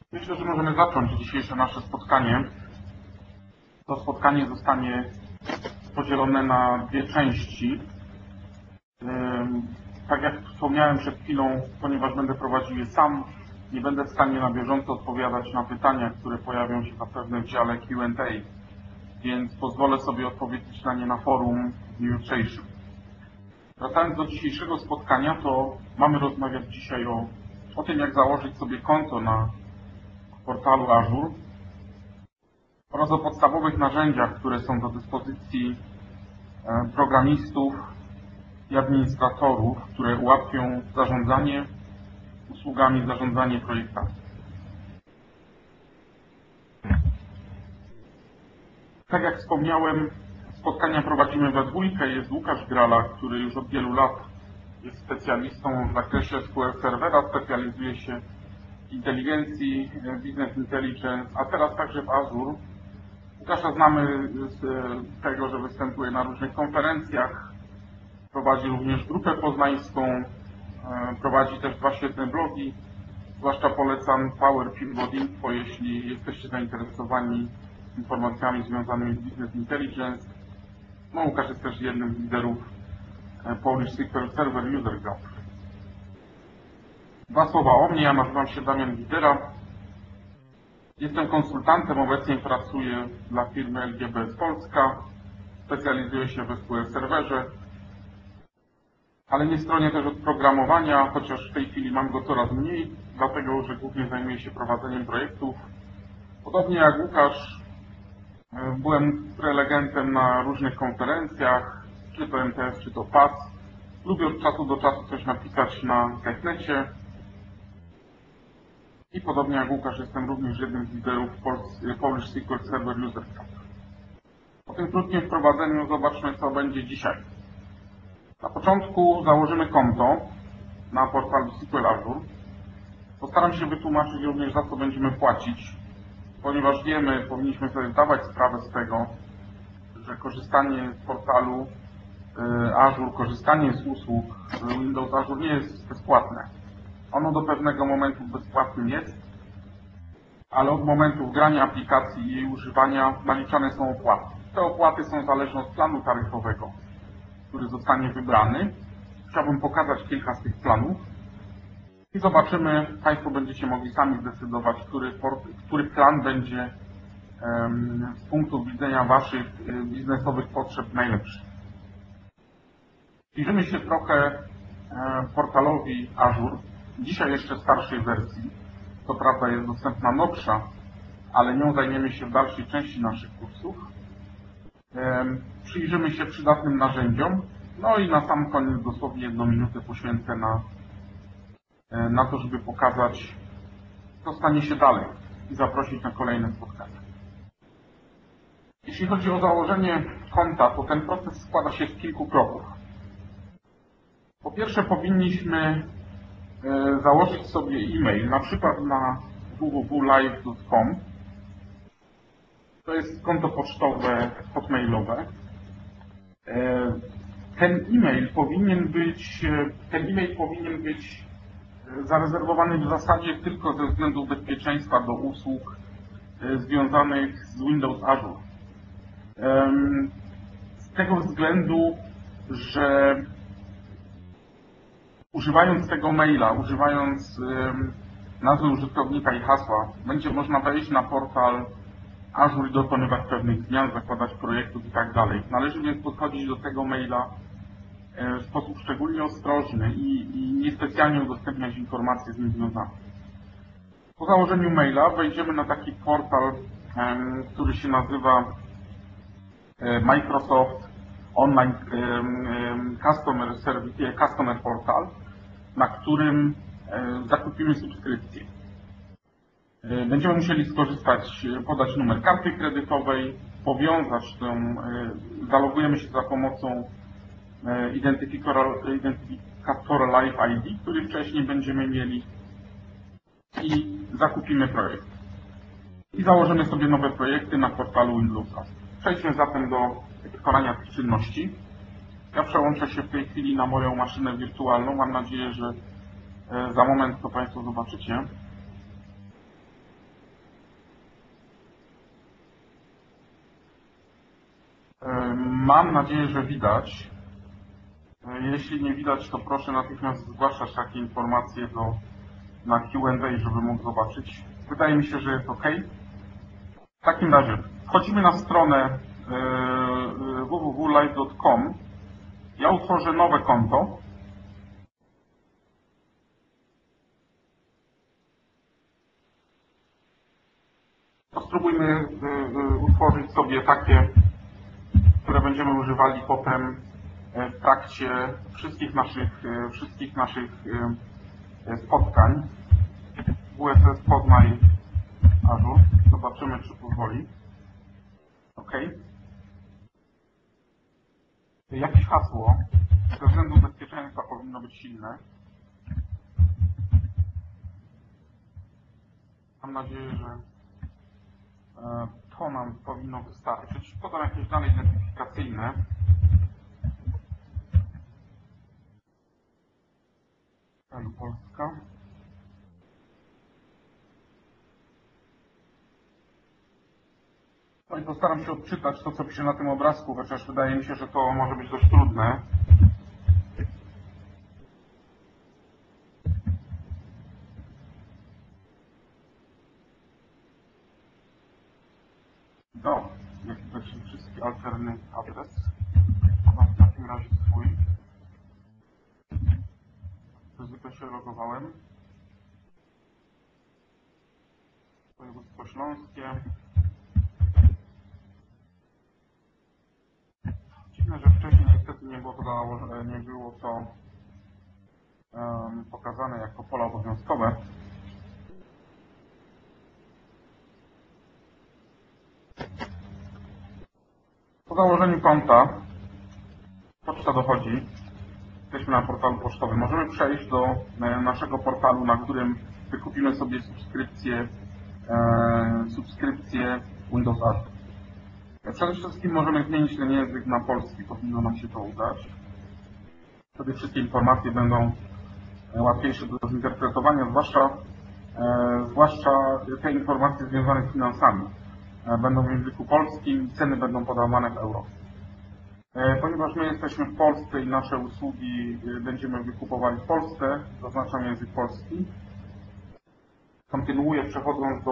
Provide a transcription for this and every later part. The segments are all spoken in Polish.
Myślę, że możemy zacząć dzisiejsze nasze spotkanie. To spotkanie zostanie podzielone na dwie części. Tak jak wspomniałem przed chwilą, ponieważ będę prowadził je sam, nie będę w stanie na bieżąco odpowiadać na pytania, które pojawią się zapewne w dziale Q&A, więc pozwolę sobie odpowiedzieć na nie na forum w dniu jutrzejszym. Wracając do dzisiejszego spotkania, to mamy rozmawiać dzisiaj o tym, jak założyć sobie konto na portalu Azure oraz o podstawowych narzędziach, które są do dyspozycji programistów i administratorów, które ułatwią zarządzanie usługami, zarządzanie projektami. Tak jak wspomniałem, spotkania prowadzimy we dwójkę. Jest Łukasz Grala, który już od wielu lat jest specjalistą w zakresie SQL Servera, specjalizuje się w inteligencji, business intelligence, a teraz także w Azure. Łukasza znamy z tego, że występuje na różnych konferencjach, prowadzi również grupę poznańską, prowadzi też dwa świetne blogi, zwłaszcza polecam Power Pivot Info, jeśli jesteście zainteresowani informacjami związanymi z Business Intelligence. No, Łukasz jest też jednym z liderów Polish SQL Server User Group. Dwa słowa o mnie, ja nazywam się Damian Widera. Jestem konsultantem, obecnie pracuję dla firmy LGBS Polska, specjalizuję się w SQL Serwerze, ale nie stronię też od programowania, chociaż w tej chwili mam go coraz mniej, dlatego że głównie zajmuję się prowadzeniem projektów. Podobnie jak Łukasz, byłem prelegentem na różnych konferencjach, czy to MTS, czy to PAS. Lubię od czasu do czasu coś napisać na TechNecie. I podobnie jak Łukasz, jestem również jednym z liderów Polish SQL Server User Group. Po tym krótkim wprowadzeniu zobaczmy, co będzie dzisiaj. Na początku założymy konto na portalu SQL Azure. Postaram się wytłumaczyć również, za co będziemy płacić, ponieważ wiemy, powinniśmy sobie zdawać sprawę z tego, że korzystanie z portalu Azure, korzystanie z usług Windows Azure nie jest bezpłatne. Ono do pewnego momentu bezpłatnym jest, ale od momentu wgrania aplikacji i jej używania naliczane są opłaty. Te opłaty są zależne od planu taryfowego, który zostanie wybrany. Chciałbym pokazać kilka z tych planów i zobaczymy, Państwo będziecie mogli sami zdecydować, który plan będzie z punktu widzenia Waszych biznesowych potrzeb najlepszy. Przyjrzymy się trochę portalowi Azure, dzisiaj jeszcze starszej wersji. Co prawda jest dostępna nowsza, ale nią zajmiemy się w dalszej części naszych kursów. Przyjrzymy się przydatnym narzędziom, no i na sam koniec dosłownie 1 minutę poświęcę na to, żeby pokazać, co stanie się dalej i zaprosić na kolejne spotkania. Jeśli chodzi o założenie konta, to ten proces składa się z kilku kroków. Po pierwsze powinniśmy założyć sobie e-mail, na przykład na www.live.com. To jest konto pocztowe, hotmailowe. Ten e-mail powinien być zarezerwowany w zasadzie tylko ze względu bezpieczeństwa do usług związanych z Windows Azure. Z tego względu, że używając tego maila, używając nazwy użytkownika i hasła, będzie można wejść na portal Azure i dokonywać pewnych zmian, zakładać projektów i tak dalej. Należy więc podchodzić do tego maila w sposób szczególnie ostrożny i niespecjalnie udostępniać informacje z nim związane. Po założeniu maila wejdziemy na taki portal, który się nazywa Microsoft Online Customer Portal, na którym zakupimy subskrypcję. Będziemy musieli skorzystać, podać numer karty kredytowej, powiązać zalogujemy się za pomocą identyfikatora Live ID, który wcześniej będziemy mieli i zakupimy projekt. I założymy sobie nowe projekty na portalu Windows. Przejdźmy zatem do wykonania tych czynności. Ja przełączę się w tej chwili na moją maszynę wirtualną. Mam nadzieję, że za moment to Państwo zobaczycie. Mam nadzieję, że widać. Jeśli nie widać, to proszę natychmiast zgłaszać takie informacje na Q&A, żeby mógł zobaczyć. Wydaje mi się, że jest OK. W takim razie wchodzimy na stronę www.live.com. Ja utworzę nowe konto. Spróbujmy utworzyć sobie takie, które będziemy używali potem w trakcie wszystkich naszych spotkań. WSS Poznaj Azure. Zobaczymy, czy pozwoli. OK. Jakieś hasło ze względu bezpieczeństwa powinno być silne. Mam nadzieję, że to nam powinno wystarczyć. Podam jakieś dane identyfikacyjne. Polska. No i postaram się odczytać to, co pisze na tym obrazku, chociaż wydaje mi się, że to może być dość trudne. No, jak widać, wszystki alterny adres. Podam w takim razie swój. Zwykle się logowałem. Województwo śląskie. Dziwne, że wcześniej niestety nie było to pokazane jako pola obowiązkowe. Po założeniu konta poczta dochodzi. Jesteśmy na portalu pocztowym. Możemy przejść do naszego portalu, na którym wykupimy sobie subskrypcję Windows Azure. Przede wszystkim możemy zmienić ten język na polski. Powinno nam się to udać. Wtedy wszystkie informacje będą łatwiejsze do zinterpretowania, zwłaszcza te informacje związane z finansami. Będą w języku polskim, ceny będą podawane w euro. Ponieważ my jesteśmy w Polsce i nasze usługi będziemy wykupowali w Polsce, zaznaczam język polski. Kontynuuję, przechodząc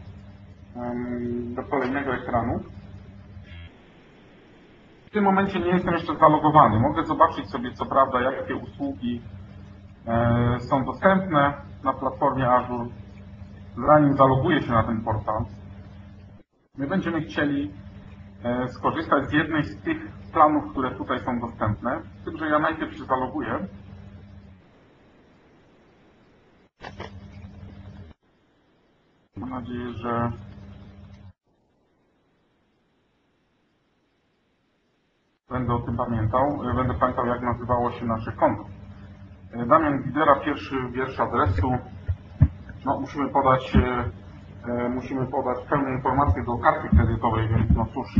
do kolejnego ekranu. W tym momencie nie jestem jeszcze zalogowany. Mogę zobaczyć sobie, co prawda, jakie usługi są dostępne na platformie Azure, zanim zaloguję się na ten portal. My będziemy chcieli skorzystać z jednej z tych planów, które tutaj są dostępne, z tym, że ja najpierw się zaloguję. Mam nadzieję, że będę o tym pamiętał. Będę pamiętał, jak nazywało się nasze konto. Damian Widera, pierwszy wiersz adresu. No, musimy podać pełne informacje do karty kredytowej, więc no cóż,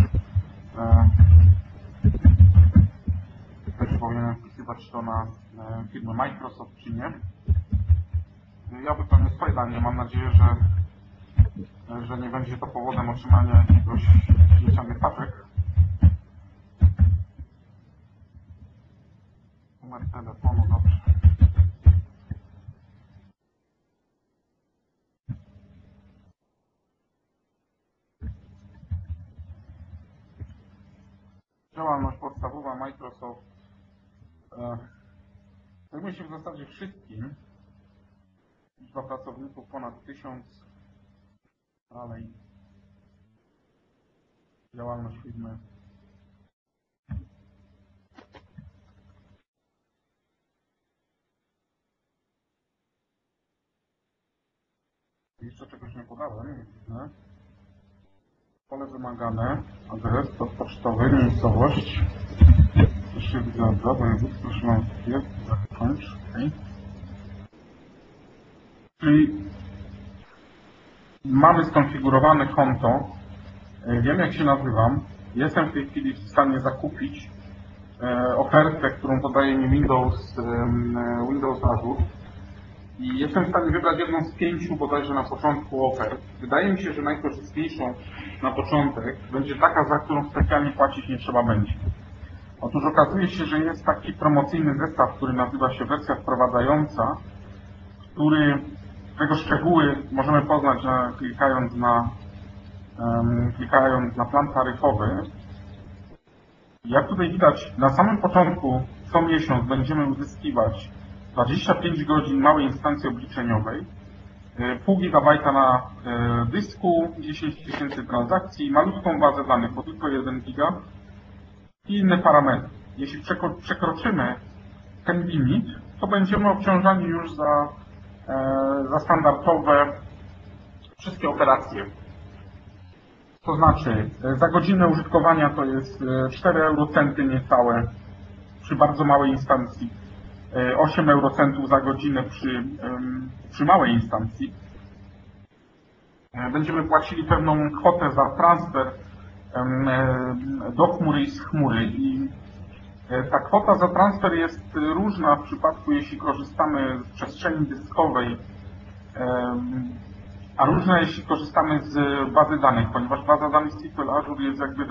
też powinienem wpisywać to na firmę Microsoft, czy nie. Ja wypełnię swoje dane. Mam nadzieję, że nie będzie to powodem otrzymania jakiegoś śmiecianych paczek. Numer telefonu, dobrze. Działalność podstawowa Microsoft. Zajmuje się w zasadzie wszystkim. Liczba pracowników ponad 1000. Dalej. Działalność firmy. Jeszcze czegoś nie podałem, widzę. Pole wymagane, adres pocztowy, miejscowość. Jeszcze widzę, województwo śląskie, zakończ, okay. Czyli mamy skonfigurowane konto, wiem, jak się nazywam, jestem w tej chwili w stanie zakupić ofertę, którą podaje mi Windows Azure. I jestem w stanie wybrać jedną z 5 bodajże na początku ofert. Wydaje mi się, że najkorzystniejszą na początek będzie taka, za którą specjalnie płacić nie trzeba będzie. Otóż okazuje się, że jest taki promocyjny zestaw, który nazywa się wersja wprowadzająca, którego szczegóły możemy poznać klikając na plan taryfowy. Jak tutaj widać, na samym początku co miesiąc będziemy uzyskiwać 25 godzin małej instancji obliczeniowej, pół gigabajta na dysku, 10 000 transakcji, malutką bazę danych, bo tylko 1 giga i inne parametry. Jeśli przekroczymy ten limit, to będziemy obciążani już za standardowe wszystkie operacje. To znaczy, za godzinę użytkowania to jest 4 eurocenty niecałe przy bardzo małej instancji, 8 eurocentów za godzinę przy małej instancji. Będziemy płacili pewną kwotę za transfer do chmury i z chmury. I ta kwota za transfer jest różna w przypadku, jeśli korzystamy z przestrzeni dyskowej, a różna jeśli korzystamy z bazy danych, ponieważ baza danych SQL Azure jest jakby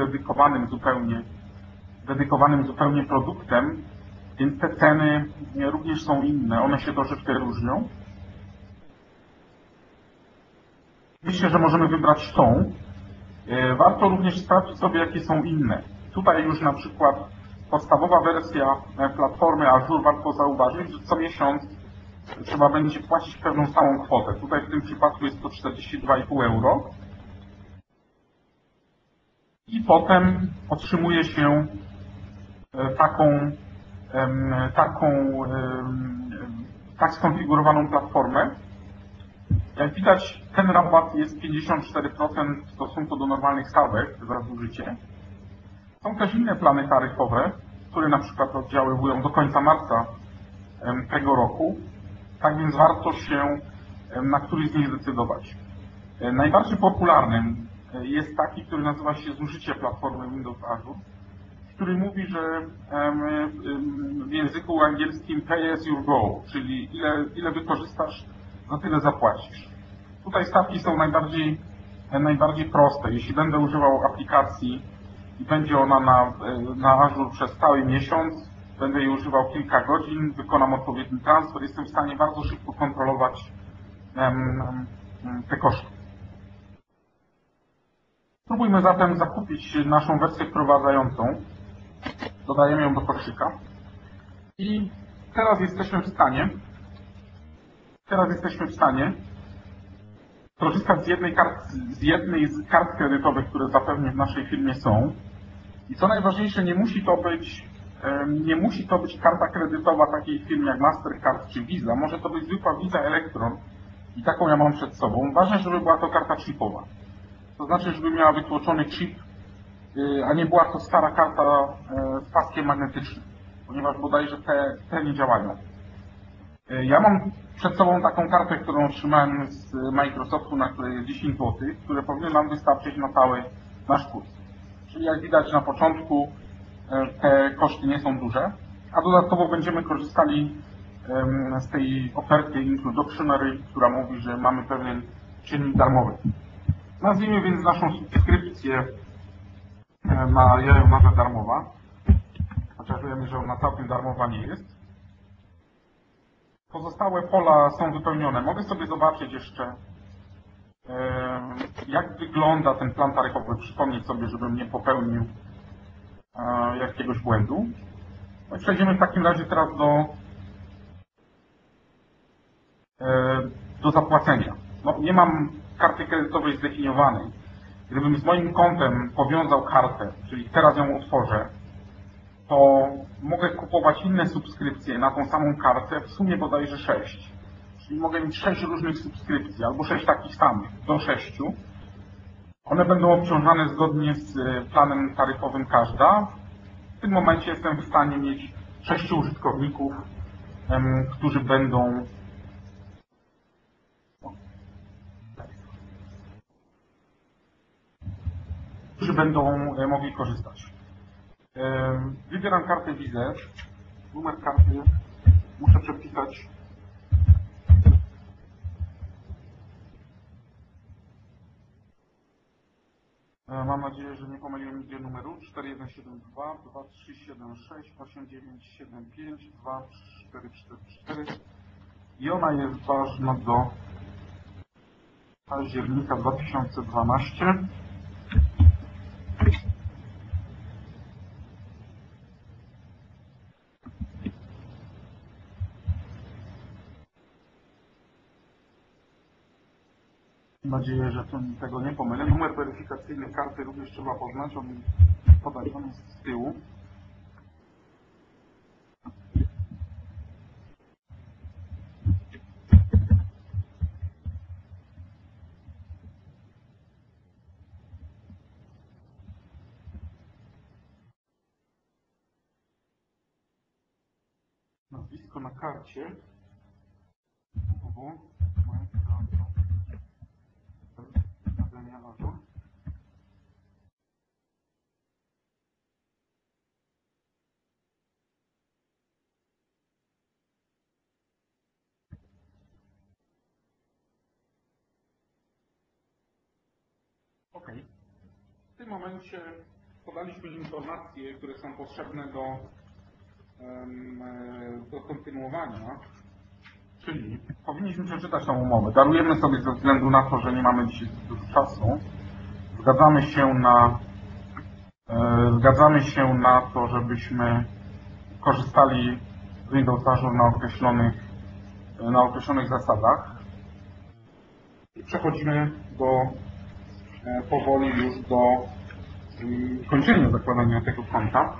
dedykowanym zupełnie produktem, więc te ceny również są inne, one się troszeczkę różnią. Myślę, że możemy wybrać tą. Warto również sprawdzić sobie, jakie są inne. Tutaj już na przykład podstawowa wersja platformy Azure, warto zauważyć, że co miesiąc trzeba będzie płacić pewną stałą kwotę. Tutaj w tym przypadku jest to 42,5 euro. I potem otrzymuje się tak skonfigurowaną platformę. Jak widać, ten rabat jest 54% w stosunku do normalnych stawek za zużycie. Są też inne plany taryfowe, które na przykład oddziaływują do końca marca tego roku. Tak więc warto się na któryś z nich zdecydować. Najbardziej popularnym jest taki, który nazywa się zużycie platformy Windows Azure, który mówi, że w języku angielskim pay as you go, czyli ile wykorzystasz, za tyle zapłacisz. Tutaj stawki są najbardziej proste. Jeśli będę używał aplikacji i będzie ona na Azure przez cały miesiąc, będę jej używał kilka godzin, wykonam odpowiedni transfer, jestem w stanie bardzo szybko kontrolować te koszty. Spróbujmy zatem zakupić naszą wersję wprowadzającą. Dodajemy ją do koszyka. I teraz jesteśmy w stanie korzystać z jednej z kart kredytowych, które zapewne w naszej firmie są. I co najważniejsze, nie musi to być karta kredytowa takiej firmy jak Mastercard czy Visa. Może to być zwykła Visa Electron i taką ja mam przed sobą. Ważne, żeby była to karta chipowa. To znaczy, żeby miała wytłoczony chip, a nie była to stara karta z paskiem magnetycznym, ponieważ bodajże te nie działają. Ja mam przed sobą taką kartę, którą otrzymałem z Microsoftu, na której jest 10 zł, które powinny nam wystarczyć na cały nasz kurs. Czyli jak widać na początku te koszty nie są duże, a dodatkowo będziemy korzystali z tej oferty Introductionary, która mówi, że mamy pewien czynnik darmowy. Nazwijmy więc naszą subskrypcję ja ją nazwę darmowa, chociaż wiemy, że ona całkiem darmowa nie jest. Pozostałe pola są wypełnione. Mogę sobie zobaczyć jeszcze, jak wygląda ten plan taryfowy, przypomnieć sobie, żebym nie popełnił jakiegoś błędu. No i przejdziemy w takim razie teraz do zapłacenia. No, nie mam karty kredytowej zdefiniowanej. Gdybym z moim kontem powiązał kartę, czyli teraz ją otworzę, to mogę kupować inne subskrypcje na tą samą kartę, w sumie bodajże 6. Czyli mogę mieć 6 różnych subskrypcji, albo 6 takich samych, do 6. One będą obciążane zgodnie z planem taryfowym każda. W tym momencie jestem w stanie mieć 6 użytkowników, którzy będą mogli korzystać. Wybieram kartę Visa. Numer karty muszę przepisać Mam nadzieję, że nie pomyliłem nigdzie numeru. 4172 2376 8975 2444 i ona jest ważna do października 2012. Mam nadzieję, że tego nie pomylę. Numer weryfikacyjny karty również trzeba poznać. On podany jest z tyłu. Nazwisko na karcie. OK. W tym momencie podaliśmy informacje, które są potrzebne do kontynuowania, czyli powinniśmy przeczytać tą umowę. Darujemy sobie ze względu na to, że nie mamy dzisiaj dużo czasu. Zgadzamy się na to, żebyśmy korzystali z Windows Azure na określonych zasadach. I przechodzimy powoli już do kończenia zakładania tego konta.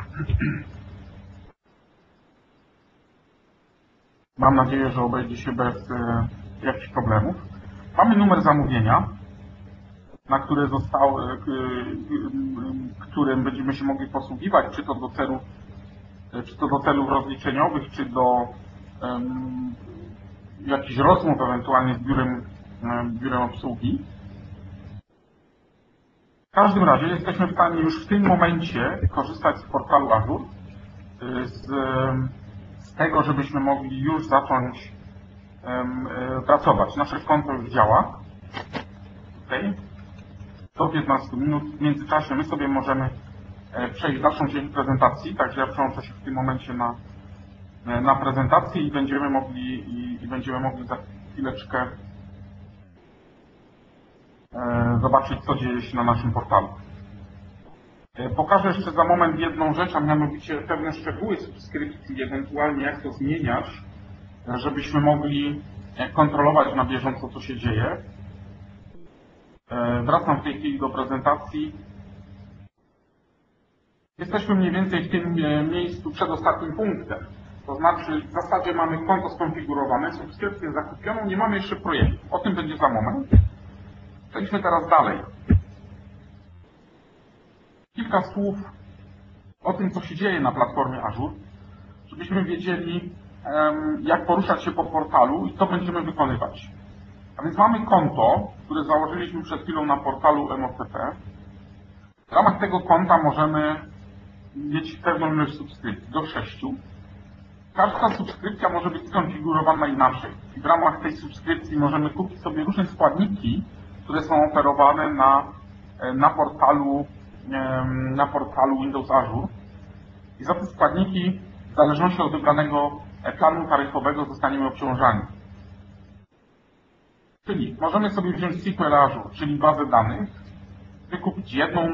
Mam nadzieję, że obejdzie się bez jakichś problemów. Mamy numer zamówienia, na którym będziemy się mogli posługiwać, czy to do celów rozliczeniowych, czy do jakichś rozmów ewentualnie z biurem obsługi. W każdym razie jesteśmy w stanie już w tym momencie korzystać z portalu Azure, z tego, żebyśmy mogli już zacząć pracować. Nasze konto już działa. Okay. Do 15 minut. W międzyczasie my sobie możemy przejść w dalszą część prezentacji, także ja przełączę się w tym momencie na prezentację i będziemy mogli za chwileczkę zobaczyć, co dzieje się na naszym portalu. Pokażę jeszcze za moment jedną rzecz, a mianowicie pewne szczegóły subskrypcji, ewentualnie jak to zmieniać, żebyśmy mogli kontrolować na bieżąco, co się dzieje. Wracam w tej chwili do prezentacji. Jesteśmy mniej więcej w tym miejscu przed ostatnim punktem. To znaczy w zasadzie mamy konto skonfigurowane, subskrypcję zakupioną, nie mamy jeszcze projektu. O tym będzie za moment. Przejdźmy teraz dalej. Kilka słów o tym, co się dzieje na platformie Azure, żebyśmy wiedzieli, jak poruszać się po portalu i co będziemy wykonywać. A więc mamy konto, które założyliśmy przed chwilą na portalu MOCP. W ramach tego konta możemy mieć pewną ilość subskrypcji, do 6. Każda subskrypcja może być skonfigurowana inaczej. I w ramach tej subskrypcji możemy kupić sobie różne składniki, które są oferowane na portalu Windows Azure. I za te składniki, w zależności od wybranego planu taryfowego, zostaniemy obciążani. Czyli możemy sobie wziąć SQL Azure, czyli bazę danych, wykupić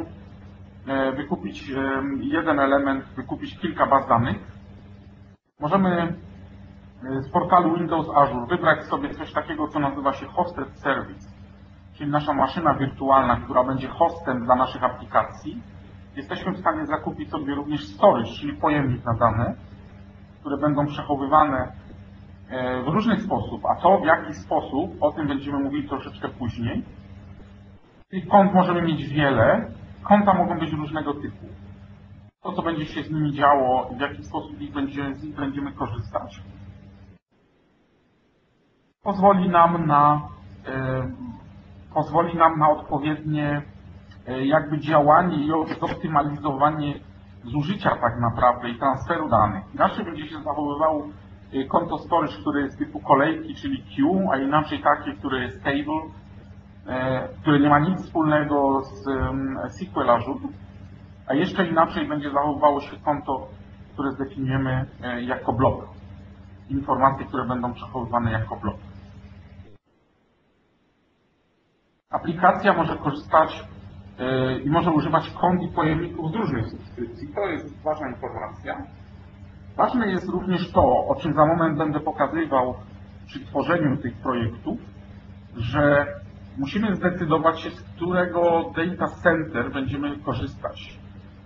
jeden element, wykupić kilka baz danych. Możemy z portalu Windows Azure wybrać sobie coś takiego, co nazywa się Hosted Service, czyli nasza maszyna wirtualna, która będzie hostem dla naszych aplikacji. Jesteśmy w stanie zakupić sobie również storage, czyli pojemnik na dane, które będą przechowywane w różny sposób, a to w jaki sposób, o tym będziemy mówili troszeczkę później. Tych kont możemy mieć wiele, konta mogą być różnego typu. To, co będzie się z nimi działo i w jaki sposób z nich będziemy korzystać, pozwoli nam na odpowiednie jakby działanie i zoptymalizowanie zużycia tak naprawdę i transferu danych. Inaczej będzie się zachowywało konto storage, które jest typu kolejki, czyli queue, a inaczej takie, które jest table, które nie ma nic wspólnego z SQL Azure, a jeszcze inaczej będzie zachowywało się konto, które zdefiniujemy jako blok. Informacje, które będą przechowywane jako blok. Aplikacja może korzystać i może używać kont i pojemników z różnych subskrypcji. To jest ważna informacja. Ważne jest również to, o czym za moment będę pokazywał przy tworzeniu tych projektów, że musimy zdecydować się, z którego data center będziemy korzystać.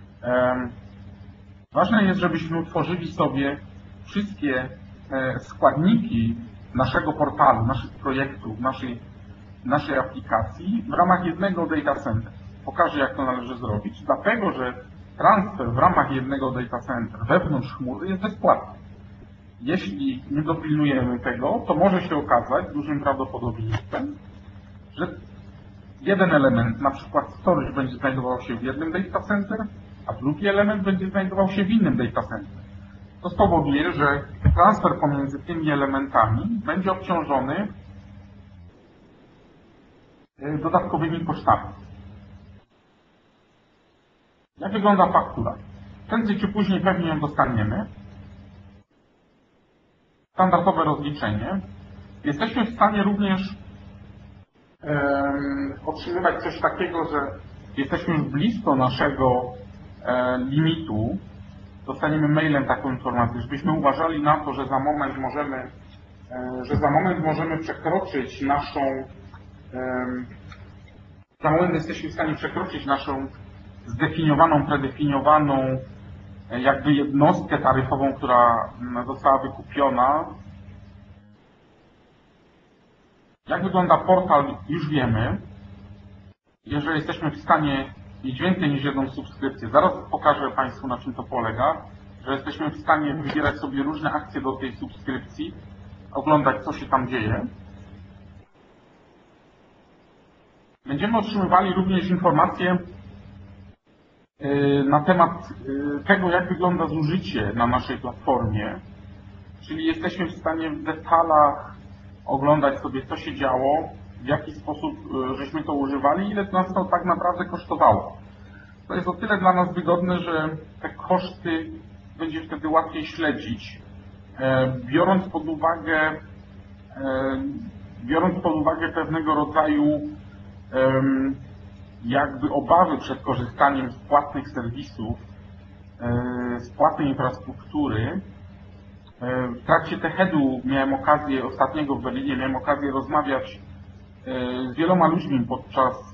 Ważne jest, żebyśmy utworzyli sobie wszystkie składniki naszego portalu, naszych projektów, naszej aplikacji w ramach jednego data center. Pokażę, jak to należy zrobić, dlatego że transfer w ramach jednego data center wewnątrz chmury jest bezpłatny. Jeśli nie dopilnujemy tego, to może się okazać z dużym prawdopodobieństwem, że jeden element, na przykład storage, będzie znajdował się w jednym data center, a drugi element będzie znajdował się w innym data center. To spowoduje, że transfer pomiędzy tymi elementami będzie obciążony dodatkowymi kosztami. Jak wygląda faktura? Prędzej czy później pewnie ją dostaniemy. Standardowe rozliczenie. Jesteśmy w stanie również otrzymywać coś takiego, że jesteśmy już blisko naszego limitu. Dostaniemy mailem taką informację, żebyśmy uważali na to, że za moment możemy przekroczyć naszą za moment jesteśmy w stanie przekroczyć naszą zdefiniowaną, predefiniowaną jakby jednostkę taryfową, która została wykupiona. Jak wygląda portal, już wiemy. Jeżeli jesteśmy w stanie mieć więcej niż jedną subskrypcję, zaraz pokażę Państwu, na czym to polega, że jesteśmy w stanie wybierać sobie różne akcje do tej subskrypcji, oglądać, co się tam dzieje. Będziemy otrzymywali również informacje na temat tego, jak wygląda zużycie na naszej platformie, czyli jesteśmy w stanie w detalach oglądać sobie, co się działo, w jaki sposób żeśmy to używali, ile nas to tak naprawdę kosztowało. To jest o tyle dla nas wygodne, że te koszty będzie wtedy łatwiej śledzić, biorąc pod uwagę pewnego rodzaju jakby obawy przed korzystaniem z płatnych serwisów, z płatnej infrastruktury. W trakcie TED-u ostatniego w Berlinie, miałem okazję rozmawiać z wieloma ludźmi podczas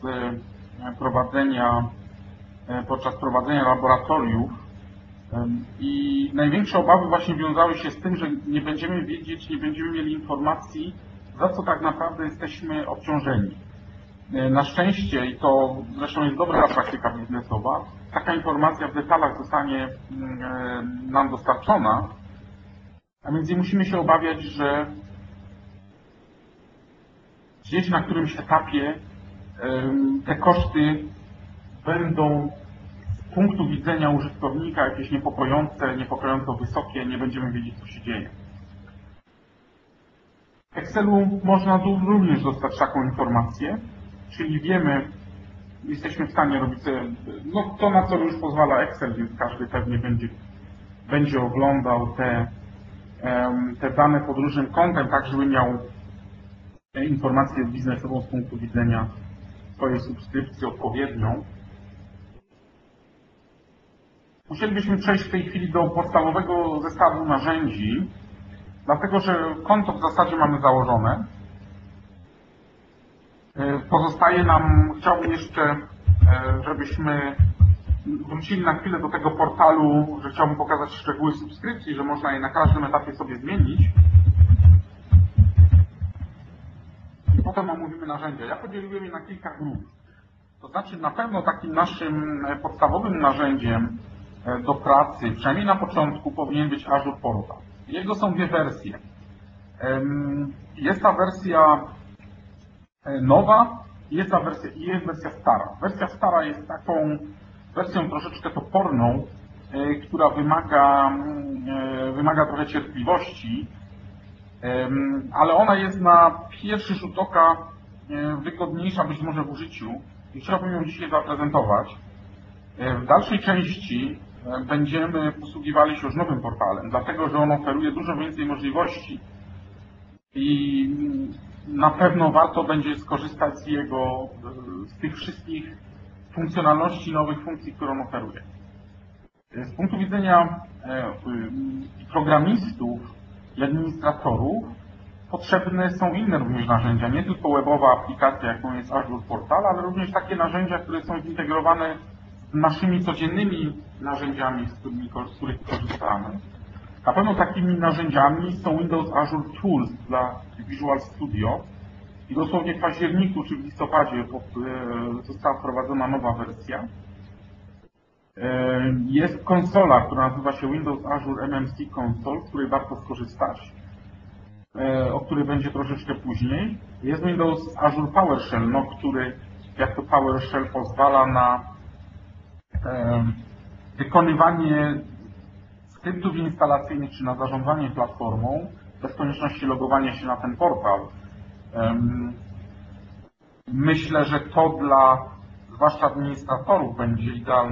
prowadzenia laboratoriów i największe obawy właśnie wiązały się z tym, że nie będziemy wiedzieć, nie będziemy mieli informacji, za co tak naprawdę jesteśmy obciążeni. Na szczęście, i to zresztą jest dobra praktyka biznesowa, taka informacja w detalach zostanie nam dostarczona, a więc nie musimy się obawiać, że gdzieś na którymś etapie te koszty będą z punktu widzenia użytkownika jakieś niepokojąco wysokie, nie będziemy wiedzieć, co się dzieje. W Excelu można również dostać taką informację, czyli wiemy, jesteśmy w stanie robić sobie, no to, na co już pozwala Excel, więc każdy pewnie będzie oglądał te dane pod różnym kątem, tak żeby miał informację biznesową z punktu widzenia swojej subskrypcji odpowiednią. Musielibyśmy przejść w tej chwili do podstawowego zestawu narzędzi, dlatego że konto w zasadzie mamy założone. Pozostaje nam, chciałbym jeszcze, żebyśmy wrócili na chwilę do tego portalu, że chciałbym pokazać szczegóły subskrypcji, że można je na każdym etapie sobie zmienić. I potem omówimy narzędzia. Ja podzieliłem je na kilka grup. To znaczy na pewno takim naszym podstawowym narzędziem do pracy, przynajmniej na początku, powinien być Azure Portal. Jego są dwie wersje. Jest ta wersja nowa i jest wersja stara. Wersja stara jest taką wersją troszeczkę toporną, która wymaga trochę cierpliwości, ale ona jest na pierwszy rzut oka wygodniejsza być może w użyciu i chciałbym ją dzisiaj zaprezentować. W dalszej części będziemy posługiwali się już nowym portalem, dlatego że on oferuje dużo więcej możliwości i na pewno warto będzie skorzystać z tych wszystkich funkcjonalności, nowych funkcji, które on oferuje. Z punktu widzenia programistów i administratorów potrzebne są inne również narzędzia, nie tylko webowa aplikacja, jaką jest Azure Portal, ale również takie narzędzia, które są zintegrowane z naszymi codziennymi narzędziami, z których korzystamy. Na pewno takimi narzędziami są Windows Azure Tools dla Visual Studio i dosłownie w październiku czy w listopadzie została wprowadzona nowa wersja. Jest konsola, która nazywa się Windows Azure MMC Console, z której warto skorzystać, o której będzie troszeczkę później. Jest Windows Azure PowerShell, który jak to PowerShell pozwala na wykonywanie skryptów instalacyjnych czy na zarządzanie platformą bez konieczności logowania się na ten portal. Myślę, że to dla zwłaszcza administratorów będzie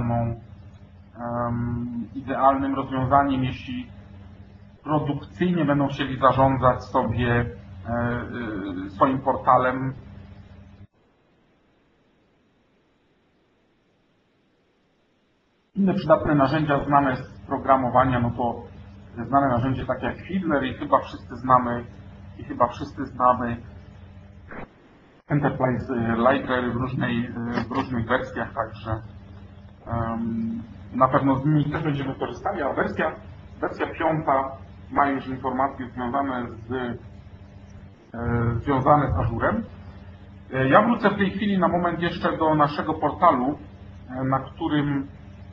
idealnym rozwiązaniem, jeśli produkcyjnie będą chcieli zarządzać sobie swoim portalem. Inne przydatne narzędzia znane z programowania, no to znane narzędzie takie jak Fiddler i chyba wszyscy znamy Enterprise Library w różnych wersjach, także na pewno z nimi też będziemy korzystali, a wersja 5 ma już informacje związane z Azurem. Ja wrócę w tej chwili na moment jeszcze do naszego portalu, na którym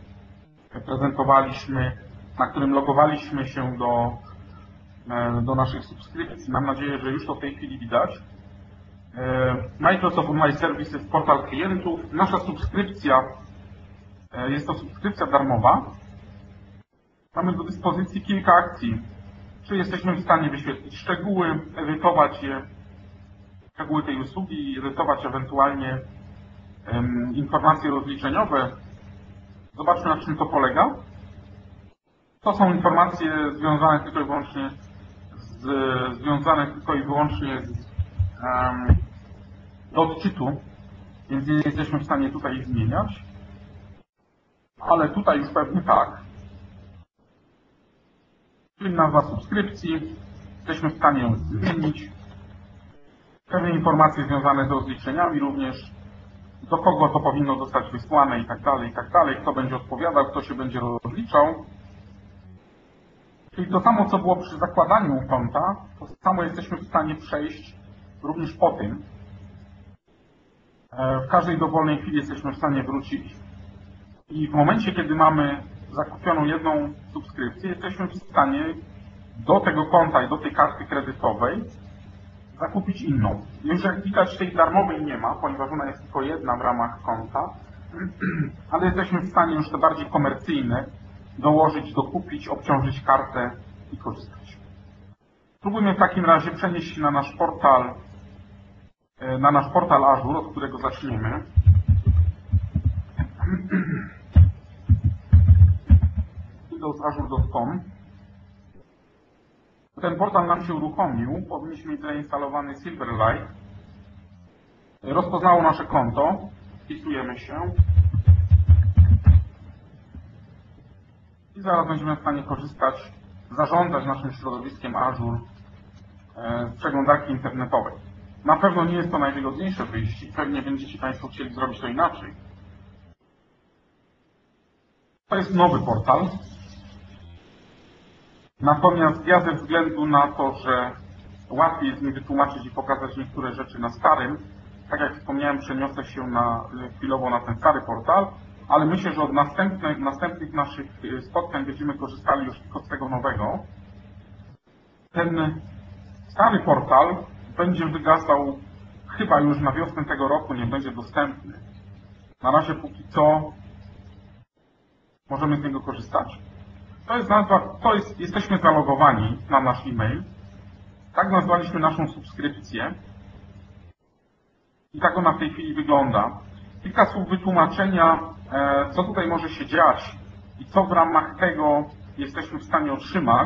na którym logowaliśmy się do naszych subskrypcji. Mam nadzieję, że już to w tej chwili widać. Microsoft Online Services, portal klientów. Nasza subskrypcja jest to subskrypcja darmowa. Mamy do dyspozycji kilka akcji. Czy jesteśmy w stanie wyświetlić szczegóły, edytować szczegóły tej usługi, edytować ewentualnie informacje rozliczeniowe. Zobaczmy, na czym to polega. To są informacje związane tylko i wyłącznie do odczytu, więc nie jesteśmy w stanie tutaj ich zmieniać. Ale tutaj już pewnie tak. Czyli nazwa subskrypcji, jesteśmy w stanie ją zmienić. Pewne informacje związane z rozliczeniami również, do kogo to powinno zostać wysłane i tak dalej, kto będzie odpowiadał, kto się będzie rozliczał. Czyli to samo, co było przy zakładaniu konta, to samo jesteśmy w stanie przejść również po tym. W każdej dowolnej chwili jesteśmy w stanie wrócić i w momencie, kiedy mamy zakupioną jedną subskrypcję, jesteśmy w stanie do tego konta i do tej karty kredytowej zakupić inną. Już jak widać, tej darmowej nie ma, ponieważ ona jest tylko jedna w ramach konta, ale jesteśmy w stanie już te bardziej komercyjne dołożyć, dokupić, obciążyć kartę i korzystać. Spróbujmy w takim razie przenieść się na nasz portal Azure, od którego zaczniemy. windowsazure.com. Ten portal nam się uruchomił, powinniśmy mieć zainstalowany Silverlight. Rozpoznało nasze konto, wpisujemy się i zaraz będziemy w stanie korzystać, zarządzać naszym środowiskiem Azure z przeglądarki internetowej. Na pewno nie jest to najwygodniejsze wyjście, pewnie będziecie Państwo chcieli zrobić to inaczej. To jest nowy portal. Natomiast ja ze względu na to, że łatwiej jest mi wytłumaczyć i pokazać niektóre rzeczy na starym, tak jak wspomniałem, przeniosę się chwilowo na ten stary portal, ale myślę, że od następnych naszych spotkań będziemy korzystali już tylko z tego nowego. Ten stary portal będzie wygasał chyba już na wiosnę tego roku, nie będzie dostępny. Na razie póki co możemy z niego korzystać. Jesteśmy zalogowani na nasz e-mail. Tak nazwaliśmy naszą subskrypcję. I tak ona w tej chwili wygląda. Kilka słów wytłumaczenia, co tutaj może się dziać i co w ramach tego jesteśmy w stanie otrzymać.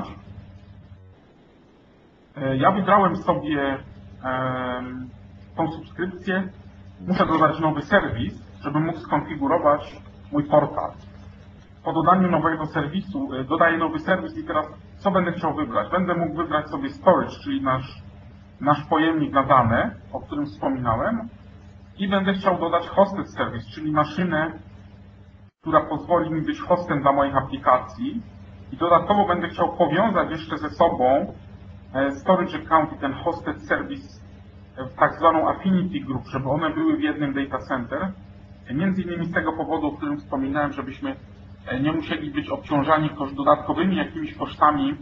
Ja wybrałem sobie tą subskrypcję. Muszę dodać nowy serwis, żeby móc skonfigurować mój portal. Po dodaniu nowego serwisu dodaję nowy serwis i teraz co będę chciał wybrać? Będę mógł wybrać sobie storage, czyli nasz pojemnik na dane, o którym wspominałem, i będę chciał dodać hosted service, czyli maszynę, która pozwoli mi być hostem dla moich aplikacji, i dodatkowo będę chciał powiązać jeszcze ze sobą storage account i ten hosted service w tak zwaną affinity group, żeby one były w jednym data center, między innymi z tego powodu, o którym wspominałem, żebyśmy nie musieli być obciążani dodatkowymi jakimiś kosztami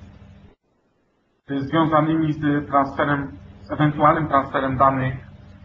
związanymi z transferem, z ewentualnym transferem danych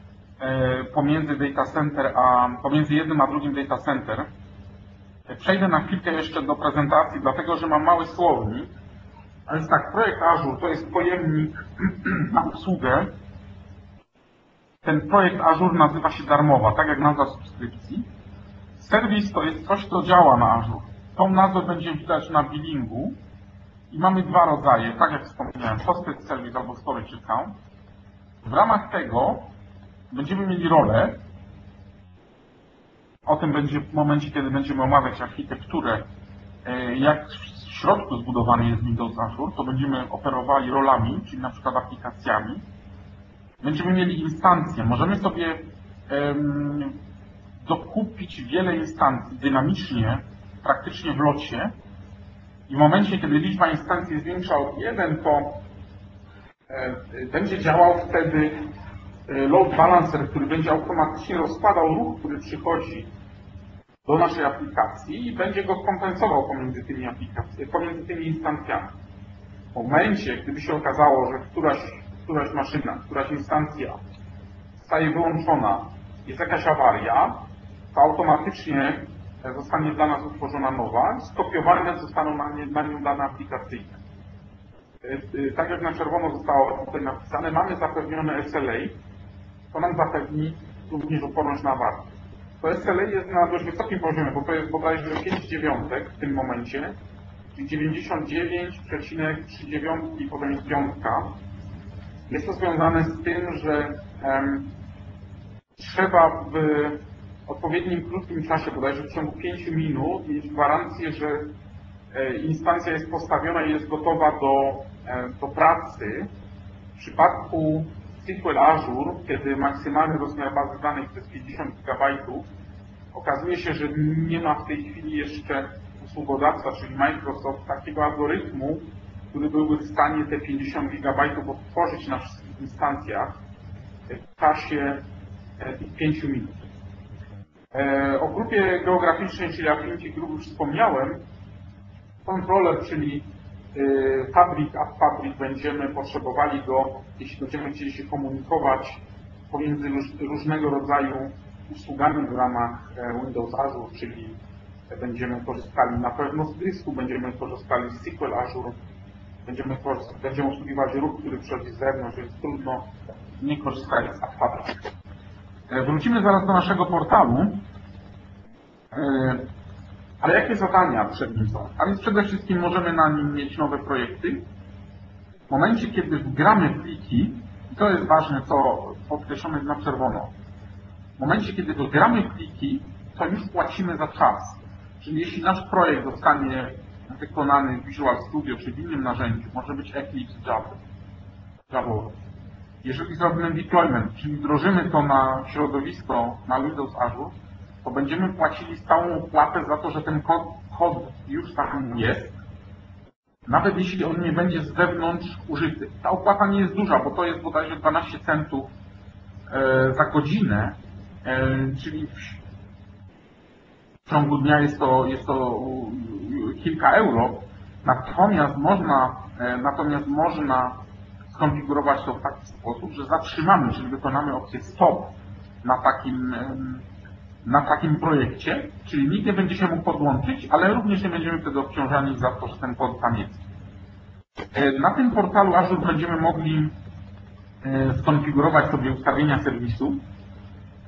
pomiędzy jednym a drugim data center. Przejdę na chwilkę jeszcze do prezentacji, dlatego że mam mały słownik. A więc tak, projekt Azure to jest pojemnik na usługę. Ten projekt Azure nazywa się darmowa, tak jak nazwa subskrypcji. Serwis to jest coś, co działa na Azure. Tą nazwę będzie widać na billingu i mamy dwa rodzaje, tak jak wspomniałem, hosted service albo storage account. W ramach tego będziemy mieli rolę, o tym będzie w momencie, kiedy będziemy omawiać architekturę, jak w środku zbudowany jest Windows Azure, to będziemy operowali rolami, czyli na przykład aplikacjami. Będziemy mieli instancje, możemy sobie dokupić wiele instancji dynamicznie, praktycznie w locie, i w momencie, kiedy liczba instancji jest większa od 1, to będzie działał wtedy load balancer, który będzie automatycznie rozkładał ruch, który przychodzi do naszej aplikacji i będzie go kompensował pomiędzy tymi instancjami. W momencie, gdyby się okazało, że któraś maszyna, któraś instancja zostaje wyłączona, jest jakaś awaria, to automatycznie zostanie dla nas utworzona nowa, skopiowane zostaną na nią dane aplikacyjne. Tak jak na czerwono zostało tutaj napisane, mamy zapewnione SLA, to nam zapewni również odporność na awarię. To SLA jest na dość wysokim poziomie, bo to jest bodajże 5/9 w tym momencie, czyli 99,39 i potem jest piątka. Jest to związane z tym, że trzeba w odpowiednim krótkim czasie, bodajże w ciągu 5 minut, mieć gwarancję, że instancja jest postawiona i jest gotowa do pracy. W przypadku SQL Azure, kiedy maksymalny rozmiar bazy danych to jest 50 GB, okazuje się, że nie ma w tej chwili jeszcze usługodawca, czyli Microsoft, takiego algorytmu, który byłby w stanie te 50 GB odtworzyć na wszystkich instancjach w czasie tych 5 minut. O grupie geograficznej, czyli Affinity Group, już wspomniałem. Controller, czyli App Fabric, będziemy potrzebowali go, jeśli będziemy chcieli się komunikować pomiędzy różnego rodzaju usługami w ramach Windows Azure, czyli będziemy korzystali na pewno z dysku, będziemy korzystali z SQL Azure, będziemy obsługiwać ruch, który przychodzi z zewnątrz, więc trudno nie korzystać z App Fabric. Wrócimy zaraz do naszego portalu, ale jakie zadania przed nim są? A więc przede wszystkim możemy na nim mieć nowe projekty. W momencie, kiedy wgramy pliki, i to jest ważne, co podkreślone jest na czerwono, w momencie, kiedy wgramy pliki, to już płacimy za czas. Czyli jeśli nasz projekt zostanie wykonany w Visual Studio czy w innym narzędziu, może być Eclipse, Java. Jeżeli zrobimy deployment, czyli wdrożymy to na środowisko, na Windows Azure, to będziemy płacili stałą opłatę za to, że ten kod już tam jest, nawet jeśli on nie będzie z zewnątrz użyty. Ta opłata nie jest duża, bo to jest bodajże 12 centów za godzinę, czyli w ciągu dnia jest to kilka euro, natomiast można skonfigurować to w taki sposób, że zatrzymamy, czyli wykonamy opcję stop na takim projekcie, czyli nikt nie będzie się mógł podłączyć, ale również nie będziemy wtedy obciążani za to, że ten kod tam jest. Na tym portalu Azure będziemy mogli skonfigurować sobie ustawienia serwisu.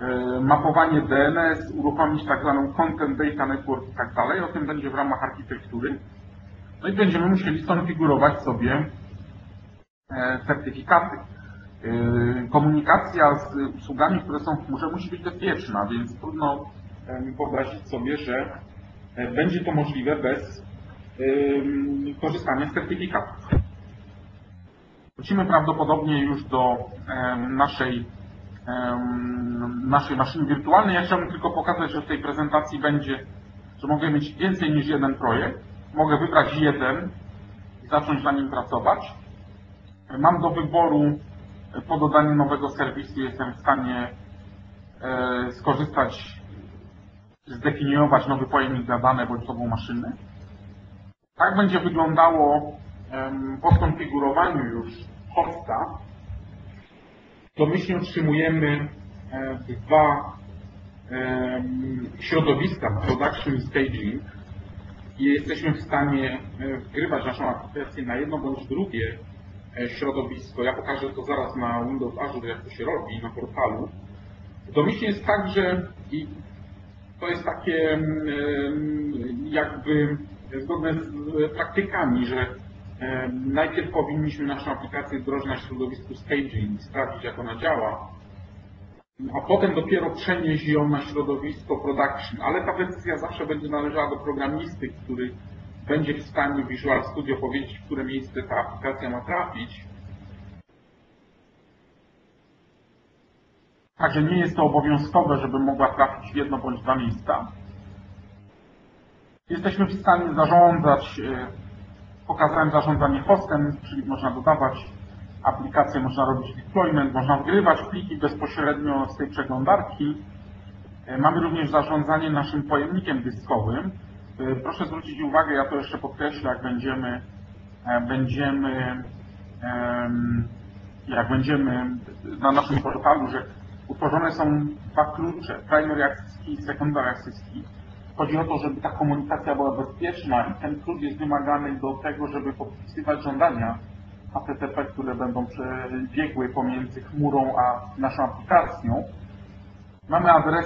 mapowanie DNS, uruchomić tak zwaną Content Data Network i tak dalej. O tym będzie w ramach architektury. No i będziemy musieli skonfigurować sobie certyfikaty. Komunikacja z usługami, które są w chmurze, musi być bezpieczna, więc trudno wyobrazić sobie, że będzie to możliwe bez korzystania z certyfikatów. Wrócimy prawdopodobnie już do naszej maszyny wirtualnej. Ja chciałbym tylko pokazać, że w tej prezentacji będzie, że mogę mieć więcej niż jeden projekt. Mogę wybrać jeden i zacząć na nim pracować. Mam do wyboru, po dodaniu nowego serwisu jestem w stanie skorzystać, zdefiniować nowy pojemnik za dane bądź nową maszynę. Tak będzie wyglądało po skonfigurowaniu już hosta. Domyślnie otrzymujemy dwa środowiska, production i staging, i jesteśmy w stanie wgrywać naszą aplikację na jedno bądź drugie środowisko. Ja pokażę to zaraz na Windows Azure, jak to się robi, na portalu. Domyślnie jest tak, że i to jest takie jakby zgodne z praktykami, że najpierw powinniśmy naszą aplikację wdrożyć na środowisku staging, sprawdzić, jak ona działa, a potem dopiero przenieść ją na środowisko production. Ale ta decyzja zawsze będzie należała do programisty, który będzie w stanie w Visual Studio powiedzieć, w które miejsce ta aplikacja ma trafić. Także nie jest to obowiązkowe, żeby mogła trafić w jedno bądź dwa miejsca. Jesteśmy w stanie zarządzać, pokazałem zarządzanie hostem, czyli można dodawać aplikację, można robić deployment, można wgrywać pliki bezpośrednio z tej przeglądarki. Mamy również zarządzanie naszym pojemnikiem dyskowym. Proszę zwrócić uwagę, ja to jeszcze podkreślę, jak będziemy na naszym portalu, że utworzone są dwa klucze, primary access key i secondary access key. Chodzi o to, żeby ta komunikacja była bezpieczna i ten klucz jest wymagany do tego, żeby podpisywać żądania HTTP, które będą przebiegły pomiędzy chmurą a naszą aplikacją. Mamy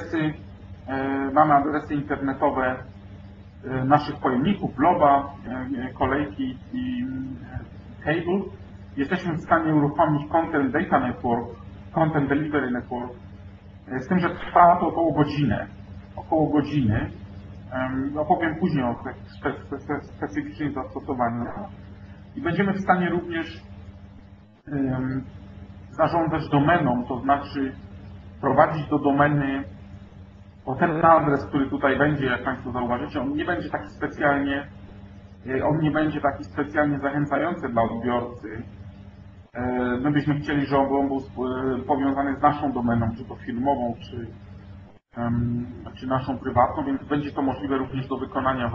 adresy internetowe naszych pojemników, bloba, kolejki i cable. Jesteśmy w stanie uruchomić Content Data Network, Content Delivery Network, z tym, że trwa to około godziny. Opowiem później o specyficznych zastosowaniach. I będziemy w stanie również zarządzać domeną, to znaczy prowadzić do domeny, bo ten adres, który tutaj będzie, jak Państwo zauważycie, on nie będzie taki specjalnie zachęcający dla odbiorcy. My byśmy chcieli, żeby on był powiązany z naszą domeną, czy to firmową, czy naszą prywatną, więc będzie to możliwe również do wykonania w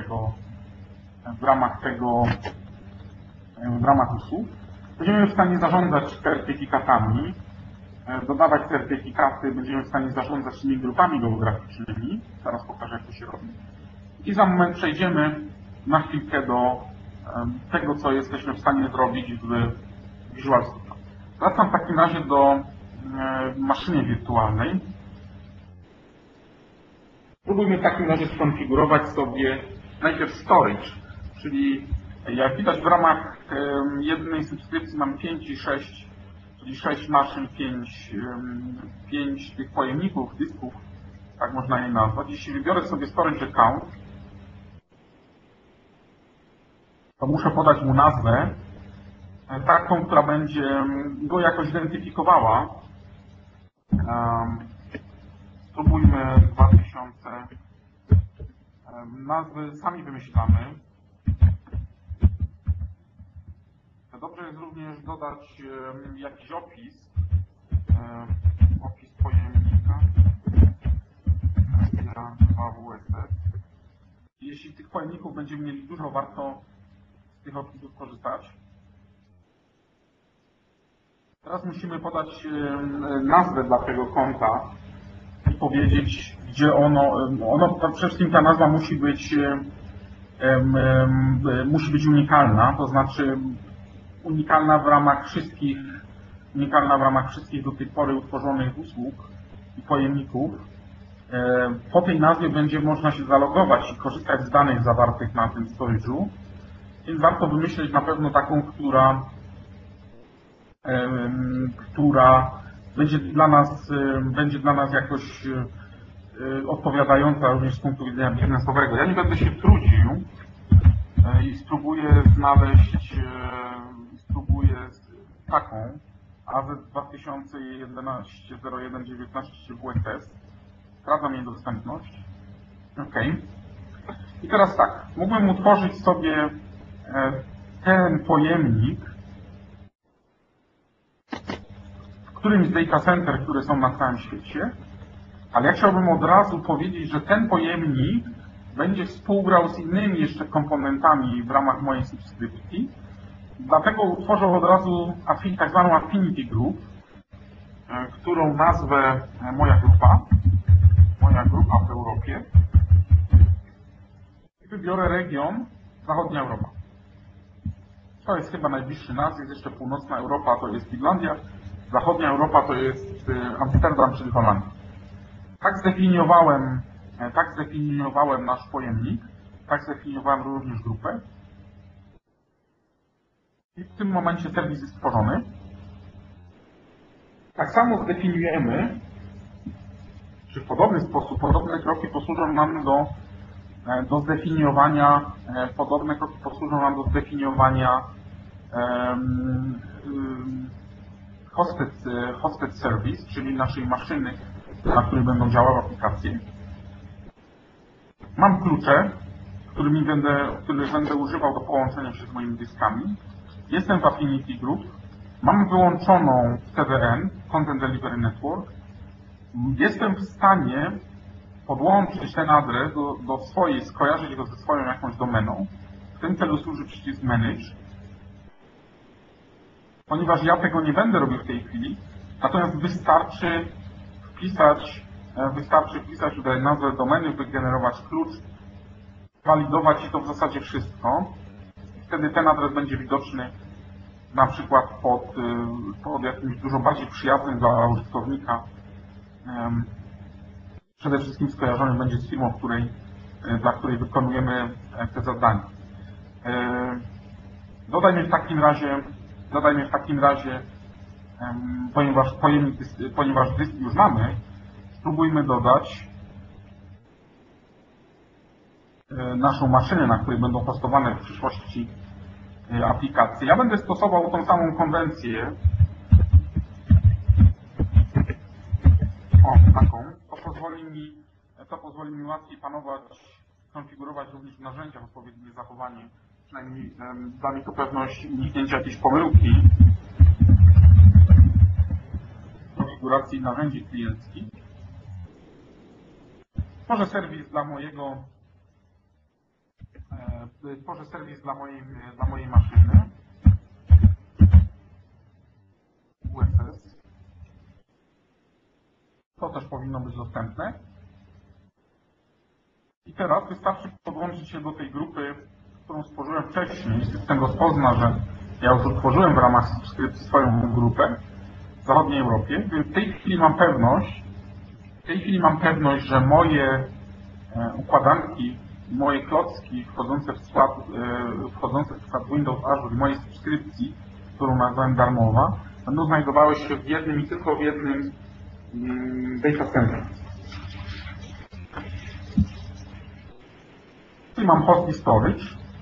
ramach usług. Będziemy w stanie zarządzać certyfikatami, dodawać certyfikaty, będziemy w stanie zarządzać tymi grupami geograficznymi. Zaraz pokażę, jak to się robi. I za moment przejdziemy na chwilkę do tego, co jesteśmy w stanie zrobić w Visual Studio. Wracam w takim razie do maszyny wirtualnej. Spróbujmy w takim razie skonfigurować sobie najpierw storage, czyli jak widać w ramach jednej subskrypcji mam 5 i 6, czyli 6 maszyn, 5 tych pojemników, dysków, tak można je nazwać. Jeśli wybiorę sobie storage account, to muszę podać mu nazwę, taką, która będzie go jakoś identyfikowała. Spróbujmy 2000. Nazwy sami wymyślamy. Dobrze jest również dodać jakiś opis. Opis pojemnika. WSS. Jeśli tych pojemników będziemy mieli dużo, warto z tych opisów korzystać. Teraz musimy podać nazwę dla tego konta i powiedzieć, gdzie przede wszystkim ta nazwa musi być unikalna, to znaczy unikalna w ramach wszystkich do tej pory utworzonych usług. i pojemników. Po tej nazwie będzie można się zalogować i korzystać z danych zawartych na tym storage'u, więc warto wymyśleć na pewno taką, która będzie dla nas jakoś odpowiadająca również z punktu widzenia biznesowego. Ja nie będę się trudził i spróbuję znaleźć taką AZ 2011-01-19 WSS. Sprawdzam jej dostępność. OK. I teraz tak, mógłbym utworzyć sobie ten pojemnik w którymś z data center, które są na całym świecie, ale ja chciałbym od razu powiedzieć, że ten pojemnik będzie współgrał z innymi jeszcze komponentami w ramach mojej subskrypcji. Dlatego utworzę od razu tak zwaną Affinity Group, którą nazwę moja grupa w Europie. I wybiorę region Zachodnia Europa. To jest chyba najbliższy nas, jest jeszcze Północna Europa, to jest Irlandia, Zachodnia Europa to jest Amsterdam, czyli Holandia. Tak zdefiniowałem nasz pojemnik, tak zdefiniowałem również grupę. I w tym momencie serwis jest stworzony. Tak samo zdefiniujemy, czy w podobny sposób, podobne kroki posłużą nam do zdefiniowania, hosted service, czyli naszej maszyny, na której będą działały aplikacje. Mam klucze, których będę używał do połączenia się z moimi dyskami. Jestem w Affinity Group. Mam wyłączoną CDN, Content Delivery Network. Jestem w stanie podłączyć ten adres do swojej, skojarzyć go ze swoją jakąś domeną. W tym celu służy przycisk Manage. Ponieważ ja tego nie będę robił w tej chwili, natomiast wystarczy wpisać tutaj nazwę domeny, wygenerować klucz, walidować i to w zasadzie wszystko. Wtedy ten adres będzie widoczny na przykład pod jakimś dużo bardziej przyjaznym dla użytkownika. Przede wszystkim skojarzony będzie z firmą, dla której wykonujemy te zadania. Dodajmy w takim razie, ponieważ dysk już mamy, spróbujmy dodać naszą maszynę, na której będą hostowane w przyszłości aplikacje. Ja będę stosował tą samą konwencję, taką. To pozwoli mi łatwiej konfigurować również w narzędziach odpowiednie zachowanie. Przynajmniej da mi to pewność uniknięcia jakiejś pomyłki w konfiguracji narzędzi klienckich. Tworzę serwis dla mojej maszyny WSS. To też powinno być dostępne. I teraz wystarczy podłączyć się do tej grupy, którą stworzyłem wcześniej. System rozpozna, że ja już utworzyłem w ramach subskrypcji swoją grupę w Zachodniej Europie. W tej chwili mam pewność, że moje układanki, moje klocki wchodzące w skład Windows Azure i mojej subskrypcji, którą nazwałem darmowa, będą znajdowały się w jednym i tylko w jednym data center. Czyli mam host i storage.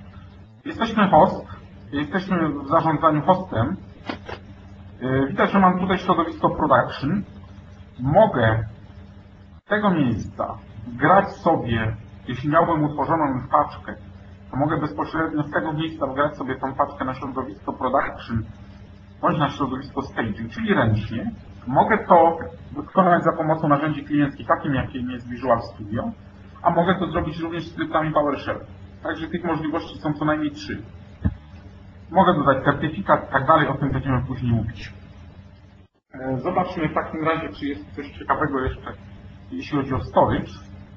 Jesteśmy w zarządzaniu hostem. Widać, że mam tutaj środowisko production. Mogę z tego miejsca grać sobie, jeśli miałbym utworzoną już paczkę, to mogę bezpośrednio z tego miejsca wgrać sobie tą paczkę na środowisko production bądź na środowisko staging, czyli ręcznie. Mogę to wykonać za pomocą narzędzi klienckich, takim jakim jest Visual Studio, a mogę to zrobić również skryptami PowerShell. Także tych możliwości są co najmniej 3. Mogę dodać certyfikat i tak dalej, o tym będziemy później mówić. Zobaczmy w takim razie, czy jest coś ciekawego jeszcze, jeśli chodzi o storage.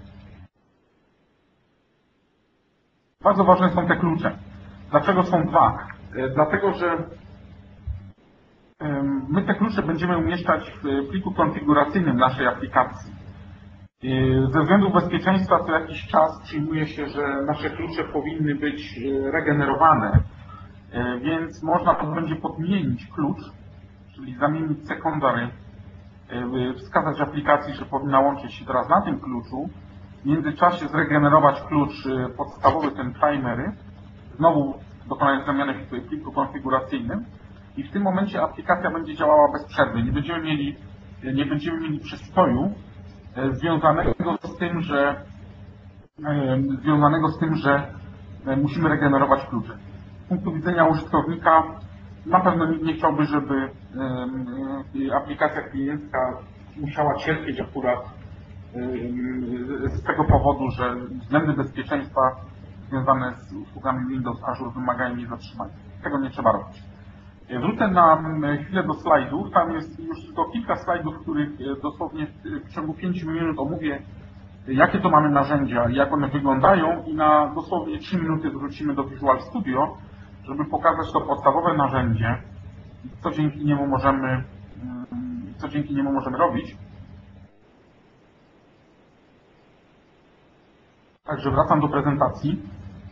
Bardzo ważne są te klucze. Dlaczego są 2? Dlatego, że My te klucze będziemy umieszczać w pliku konfiguracyjnym naszej aplikacji. Ze względów bezpieczeństwa co jakiś czas przyjmuje się, że nasze klucze powinny być regenerowane, więc można będzie podmienić klucz, czyli zamienić secondary, wskazać aplikacji, że powinna łączyć się teraz na tym kluczu, w międzyczasie zregenerować klucz podstawowy, ten primary, znowu dokonać zamiany w pliku konfiguracyjnym i w tym momencie aplikacja będzie działała bez przerwy. Nie będziemy mieli przystoju związanego z tym, że musimy regenerować klucze. Z punktu widzenia użytkownika na pewno nikt nie chciałby, żeby aplikacja kliencka musiała cierpieć akurat z tego powodu, że względy bezpieczeństwa związane z usługami Windows Azure wymagają jej zatrzymania. Tego nie trzeba robić. Wrócę na chwilę do slajdów. Tam jest już tylko kilka slajdów, w których dosłownie w ciągu 5 minut omówię, jakie to mamy narzędzia i jak one wyglądają i na dosłownie 3 minuty wrócimy do Visual Studio, żeby pokazać to podstawowe narzędzie, co dzięki niemu możemy robić. Także wracam do prezentacji.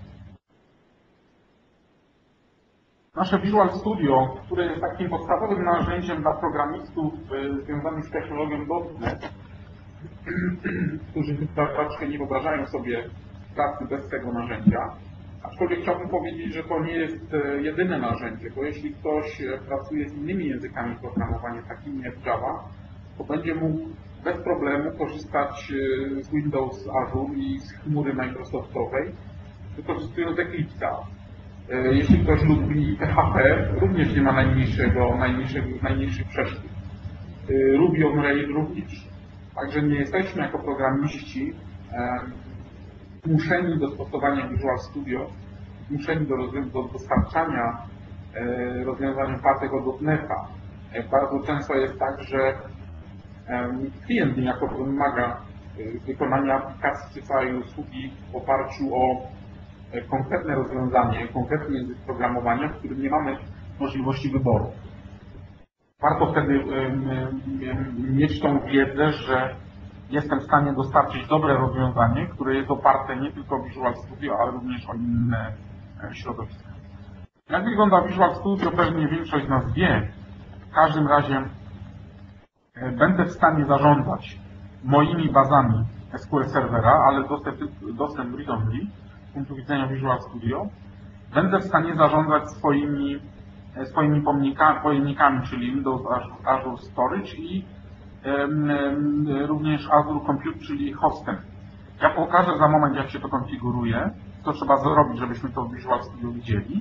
Nasze Visual Studio, które jest takim podstawowym narzędziem dla programistów związanych z technologią .NET, którzy troszkę nie wyobrażają sobie pracy bez tego narzędzia. Aczkolwiek chciałbym powiedzieć, że to nie jest jedyne narzędzie, bo jeśli ktoś pracuje z innymi językami programowania, takimi jak Java, to będzie mógł bez problemu korzystać z Windows Azure i z chmury Microsoftowej, wykorzystując Eclipse'a. Jeśli ktoś lubi PHP, również nie ma najmniejszych przeszkód. Ruby on Rails również. Także nie jesteśmy jako programiści zmuszeni do stosowania Visual Studio, zmuszeni do dostarczania rozwiązań opartych o .NET-a. Bardzo często jest tak, że klient niejako wymaga wykonania aplikacji czy całej usługi w oparciu o konkretne rozwiązanie, konkretny język programowania, w którym nie mamy możliwości wyboru. Warto wtedy mieć tą wiedzę, że jestem w stanie dostarczyć dobre rozwiązanie, które jest oparte nie tylko o Visual Studio, ale również o inne środowiska. Jak wygląda Visual Studio, pewnie większość z nas wie. W każdym razie będę w stanie zarządzać moimi bazami SQL Servera, ale dostęp read-only z punktu widzenia Visual Studio. Będę w stanie zarządzać swoimi pojemnikami, czyli Windows Azure Storage i również Azure Compute, czyli hostem. Ja pokażę za moment, jak się to konfiguruje, co trzeba zrobić, żebyśmy to w Visual Studio widzieli.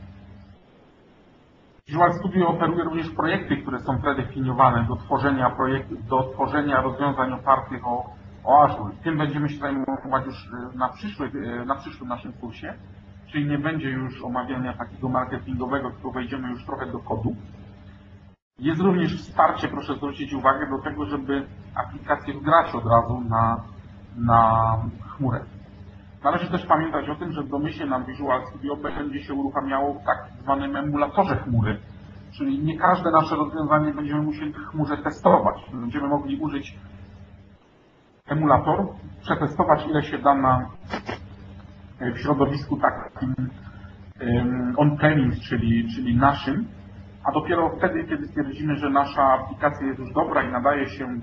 Visual Studio oferuje również projekty, które są predefiniowane do tworzenia rozwiązań opartych o Azure. Tym będziemy się zajmować już na przyszłym naszym kursie, czyli nie będzie już omawiania takiego marketingowego, tylko wejdziemy już trochę do kodu. Jest również wsparcie, proszę zwrócić uwagę, do tego, żeby aplikację wgrać od razu na chmurę. Należy też pamiętać o tym, że w domyśle nam Visual Studio będzie się uruchamiało w tak zwanym emulatorze chmury, czyli nie każde nasze rozwiązanie będziemy musieli w chmurze testować. Będziemy mogli użyć emulator, przetestować, ile się da w środowisku takim on-premise, czyli naszym, a dopiero wtedy, kiedy stwierdzimy, że nasza aplikacja jest już dobra i nadaje się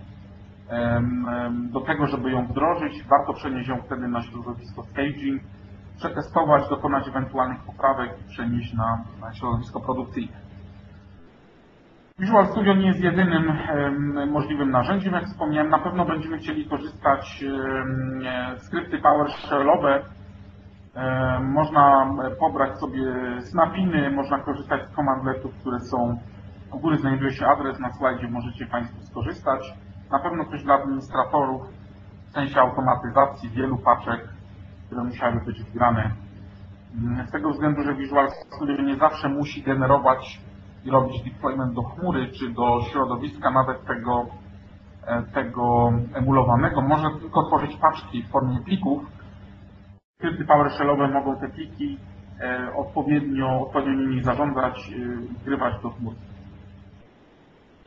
do tego, żeby ją wdrożyć, warto przenieść ją wtedy na środowisko staging, przetestować, dokonać ewentualnych poprawek i przenieść na środowisko produkcyjne. Visual Studio nie jest jedynym możliwym narzędziem, jak wspomniałem. Na pewno będziemy chcieli korzystać z skrypty PowerShellowe. Można pobrać sobie snapiny, można korzystać z commandletów, które są, u góry znajduje się adres na slajdzie, możecie Państwo skorzystać. Na pewno też dla administratorów, w sensie automatyzacji wielu paczek, które musiały być wgrane. Z tego względu, że Visual Studio nie zawsze musi generować i robić deployment do chmury czy do środowiska, nawet tego emulowanego. Może tylko tworzyć paczki w formie plików. Skrypty PowerShellowe mogą te pliki odpowiednio nimi zarządzać i wgrywać do chmury.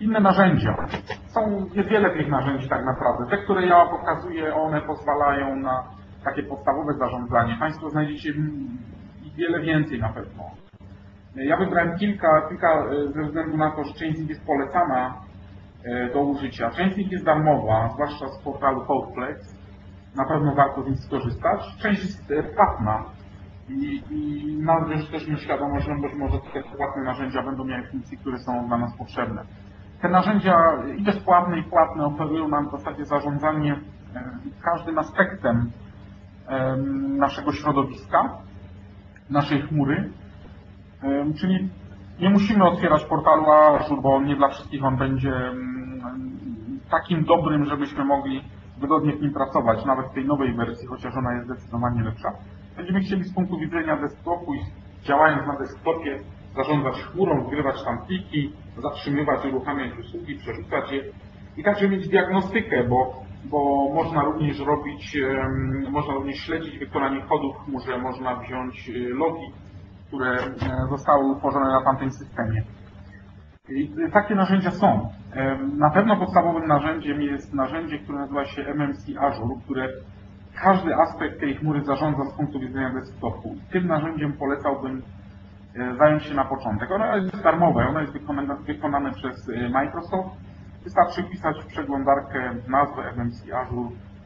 Inne narzędzia. Jest wiele tych narzędzi tak naprawdę. Te, które ja pokazuję, one pozwalają na takie podstawowe zarządzanie. Państwo znajdziecie wiele więcej na pewno. Ja wybrałem kilka ze względu na to, że część z nich jest polecana do użycia. Część z nich jest darmowa, zwłaszcza z portalu Codeflex. Na pewno warto z nich skorzystać. Część jest płatna i należy też mieć świadomość, że być może te płatne narzędzia będą miały funkcje, które są dla nas potrzebne. Te narzędzia i bezpłatne i płatne oferują nam w zasadzie zarządzanie każdym aspektem naszego środowiska, naszej chmury. Czyli nie musimy otwierać portalu Azure, bo nie dla wszystkich on będzie takim dobrym, żebyśmy mogli wygodnie w nim pracować, nawet w tej nowej wersji, chociaż ona jest zdecydowanie lepsza. Będziemy chcieli z punktu widzenia desktopu i działając na desktopie zarządzać chmurą, wgrywać tam pliki, zatrzymywać, uruchamiać usługi, przerzucać je i także mieć diagnostykę, bo można również śledzić wykonanie kodu w chmurze, można wziąć logi, które zostały utworzone na tamtym systemie. I takie narzędzia są. Na pewno podstawowym narzędziem jest narzędzie, które nazywa się MMC Azure, które każdy aspekt tej chmury zarządza z punktu widzenia desktopu. Tym narzędziem polecałbym zająć się na początek. Ono jest darmowe, ono jest wykonane przez Microsoft. Wystarczy wpisać w przeglądarkę nazwę MMC Azure,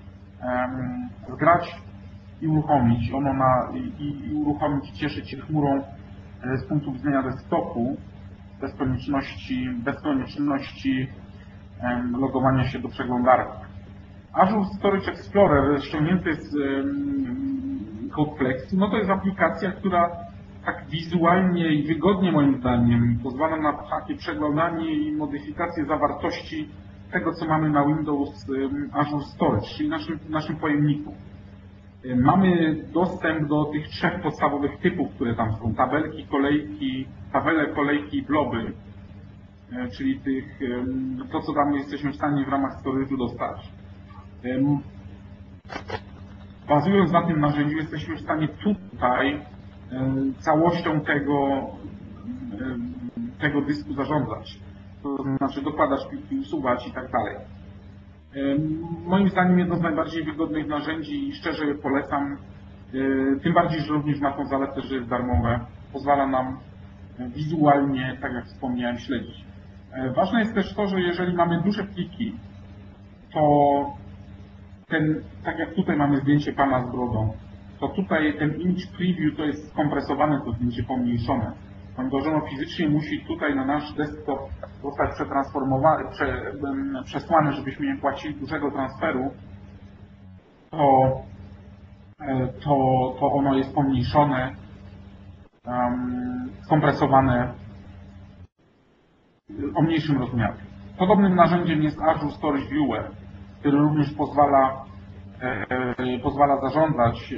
zgrać i uruchomić. I uruchomić, cieszyć się chmurą z punktu widzenia desktopu, bez konieczności logowania się do przeglądarki. Azure Storage Explorer ściągnięty z Codeflex, no to jest aplikacja, która tak wizualnie i wygodnie moim zdaniem pozwala na takie przeglądanie i modyfikację zawartości tego, co mamy na Windows Azure Storage, czyli naszym pojemniku. Mamy dostęp do tych trzech podstawowych typów, które tam są. Tabele, kolejki i bloby, czyli to, co tam jesteśmy w stanie w ramach storage'u dostać. Bazując na tym narzędziu jesteśmy w stanie tutaj całością tego dysku zarządzać. To znaczy dokładać pliki, usuwać i tak dalej. Moim zdaniem jedno z najbardziej wygodnych narzędzi i szczerze je polecam, tym bardziej, że również ma tą zaletę, że jest darmowe. Pozwala nam wizualnie, tak jak wspomniałem, śledzić. Ważne jest też to, że jeżeli mamy duże pliki, to tak jak tutaj mamy zdjęcie pana z brodą, to tutaj ten image preview to jest skompresowane, to zdjęcie pomniejszone. Ponieważ ono fizycznie musi tutaj na nasz desktop zostać przesłane, żebyśmy nie płacili dużego transferu, to ono jest pomniejszone, skompresowane o mniejszym rozmiarze. Podobnym narzędziem jest Azure Storage Viewer, który również pozwala zarządzać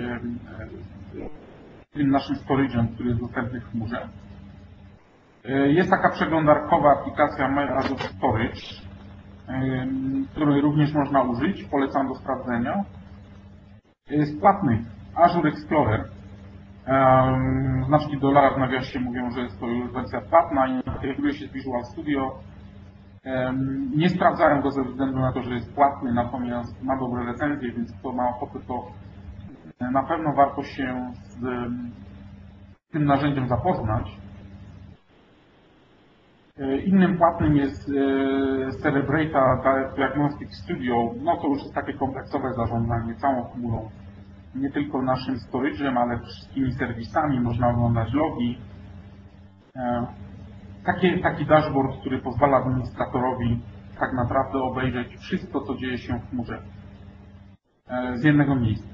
tym naszym storage'em, który jest dostępny w chmurze. Jest taka przeglądarkowa aplikacja My Azure Storage, której również można użyć, polecam do sprawdzenia. Z płatnych Azure Explorer, znaczki dolara w nawiasie mówią, że jest to już wersja płatna i integruje się z Visual Studio. Nie sprawdzałem go ze względu na to, że jest płatny, natomiast ma dobre recenzje, więc kto ma ochotę, to na pewno warto się z tym narzędziem zapoznać. Innym płatnym jest Cerebrata Diagnostic Studio. No to już jest takie kompleksowe zarządzanie całą chmurą. Nie tylko naszym storage'em, ale wszystkimi serwisami. Można oglądać logi. Taki dashboard, który pozwala administratorowi tak naprawdę obejrzeć wszystko, co dzieje się w chmurze z jednego miejsca.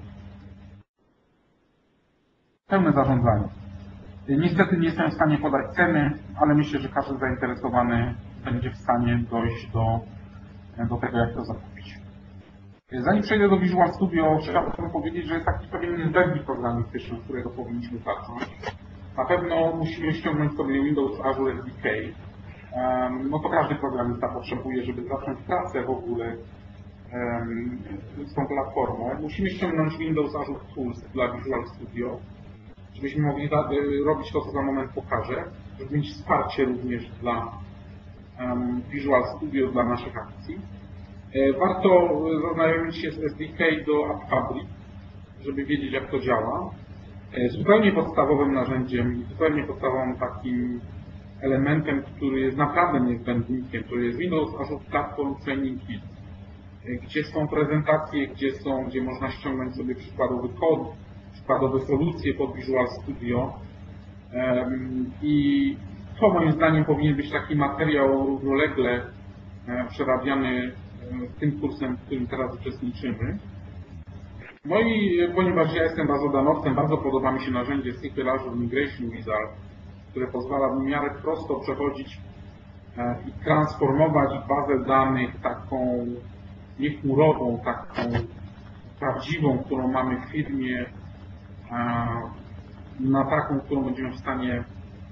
Pełne zarządzanie. Niestety nie jestem w stanie podać ceny, ale myślę, że każdy zainteresowany będzie w stanie dojść do tego, jak to zakupić. Zanim przejdę do Visual Studio, chciałbym powiedzieć, że jest taki pewien debut programistyczny, z którego powinniśmy zacząć. Na pewno musimy ściągnąć sobie Windows Azure SDK. No to każdy programista potrzebuje, żeby zacząć pracę w ogóle z tą platformą. Musimy ściągnąć Windows Azure Tools dla Visual Studio, żebyśmy mogli robić to, co za moment pokażę, żeby mieć wsparcie również dla Visual Studio dla naszych akcji. Warto zaznajomić się z SDK do AppFabric, żeby wiedzieć, jak to działa. Zupełnie podstawowym narzędziem i zupełnie podstawowym takim elementem, który jest naprawdę niezbędnikiem, to jest Windows Azure Platform Training Kit, gdzie są prezentacje, gdzie można ściągnąć sobie przykładowy kod, przykładowe solucje pod Visual Studio. I to moim zdaniem powinien być taki materiał równolegle przerabiany tym kursem, w którym teraz uczestniczymy. No i ponieważ ja jestem bazodanowcem, bardzo podoba mi się narzędzie SQL Azure Migration Wizard, które pozwala w miarę prosto przechodzić i transformować bazę danych taką niechmurową, taką prawdziwą, którą mamy w firmie, na taką, którą będziemy w stanie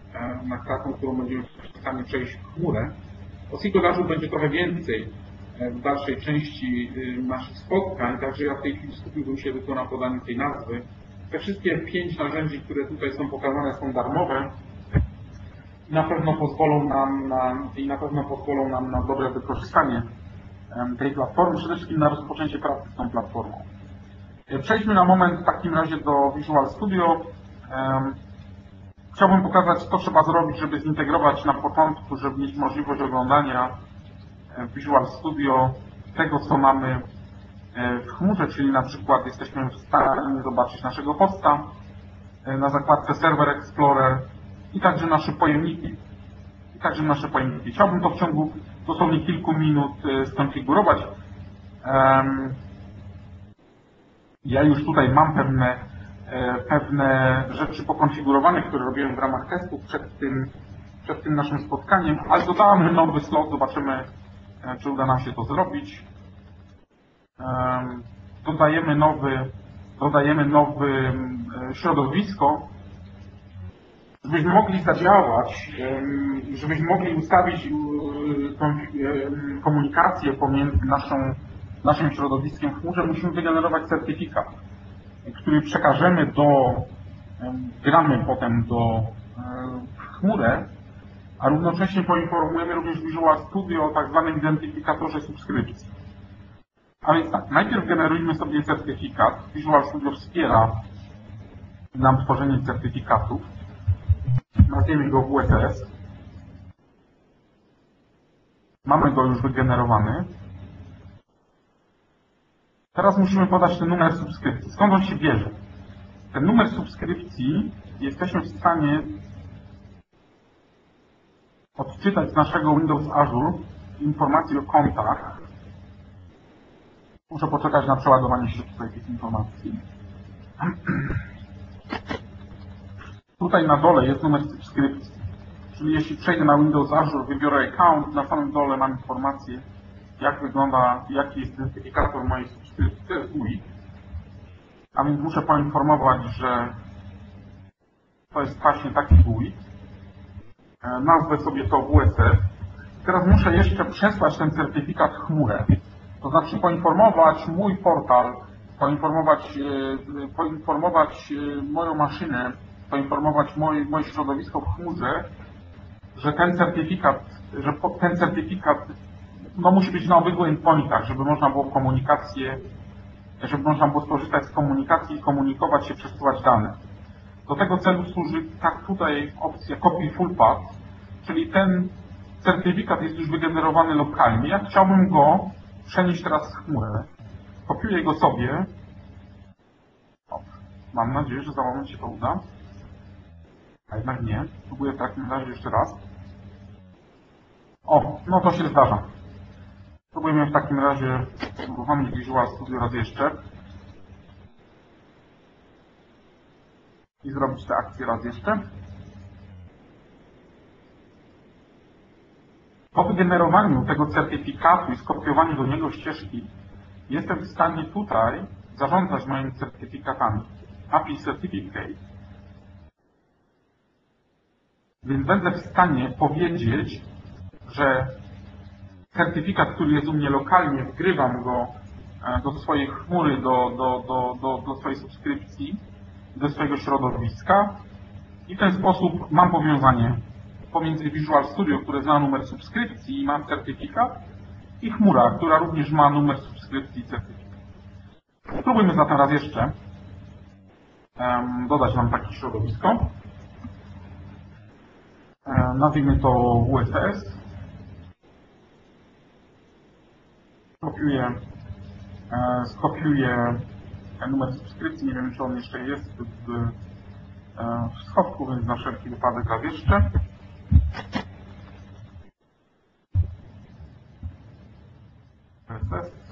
przejść w chmurę. O SQL Azure będzie trochę więcej w dalszej części naszych spotkań, także ja w tej chwili skupiłbym się tylko na podaniu tej nazwy. Te wszystkie 5 narzędzi, które tutaj są pokazane, są darmowe i na pewno pozwolą nam na dobre wykorzystanie tej platformy, przede wszystkim na rozpoczęcie pracy z tą platformą. Przejdźmy na moment w takim razie do Visual Studio. Chciałbym pokazać, co trzeba zrobić, żeby zintegrować na początku, żeby mieć możliwość oglądania w Visual Studio tego, co mamy w chmurze, czyli na przykład jesteśmy w stanie zobaczyć naszego hosta na zakładce Server Explorer i także nasze pojemniki. Chciałbym to w ciągu dosłownie kilku minut skonfigurować. Ja już tutaj mam pewne rzeczy pokonfigurowane, które robiłem w ramach testów przed tym naszym spotkaniem, ale dodamy nowy slot, zobaczymy, czy uda nam się to zrobić. Dodajemy nowe środowisko, żebyśmy mogli zadziałać, żebyśmy mogli ustawić komunikację pomiędzy naszym środowiskiem w chmurze, musimy wygenerować certyfikat, który przekażemy gramy potem w chmurę, a równocześnie poinformujemy również Visual Studio o tak zwanym identyfikatorze subskrypcji. A więc tak, najpierw generujmy sobie certyfikat. Visual Studio wspiera nam tworzenie certyfikatów. Nazwijmy go WSS. Mamy go już wygenerowany. Teraz musimy podać ten numer subskrypcji. Skąd on się bierze? Ten numer subskrypcji jesteśmy w stanie odczytać z naszego Windows Azure informacji o kontach. Muszę poczekać na przeładowanie się tutaj tych informacji. Tutaj na dole jest numer subskrypcji. Czyli jeśli przejdę na Windows Azure, wybiorę account, na samym dole mam informację, jaki jest identyfikator mojej subskrypcji. To jest GUID. A więc muszę poinformować, że to jest właśnie taki GUID. Nazwę sobie to WSS. Teraz muszę jeszcze przesłać ten certyfikat w chmurę. To znaczy poinformować mój portal, poinformować moją maszynę, poinformować moje środowisko w chmurze, że ten certyfikat musi być na obydwu endpointach, żeby można było skorzystać z komunikacji i komunikować się, przesyłać dane. Do tego celu służy tutaj opcja Copy Full Path, czyli ten certyfikat jest już wygenerowany lokalnie. Ja chciałbym go przenieść teraz w chmurę. Kopiuję go sobie. Mam nadzieję, że za moment się to uda. A jednak nie. Spróbuję w takim razie jeszcze raz. No to się zdarza. Spróbujemy w takim razie uruchomić Visual Studio raz jeszcze. I zrobić tę akcję raz jeszcze. Po wygenerowaniu tego certyfikatu i skopiowaniu do niego ścieżki jestem w stanie tutaj zarządzać moimi certyfikatami. API Certificate. Więc będę w stanie powiedzieć, że certyfikat, który jest u mnie lokalnie, wgrywam go do swojej chmury, do swojej subskrypcji, do swojego środowiska i w ten sposób mam powiązanie pomiędzy Visual Studio, które zna numer subskrypcji i ma certyfikat, i chmura, która również ma numer subskrypcji i certyfikat. Spróbujmy zatem raz jeszcze dodać nam takie środowisko. Nazwijmy to WSS. Skopiuję numer subskrypcji. Nie wiem, czy on jeszcze jest w schowku, więc na wszelki wypadek raz jeszcze. WSS.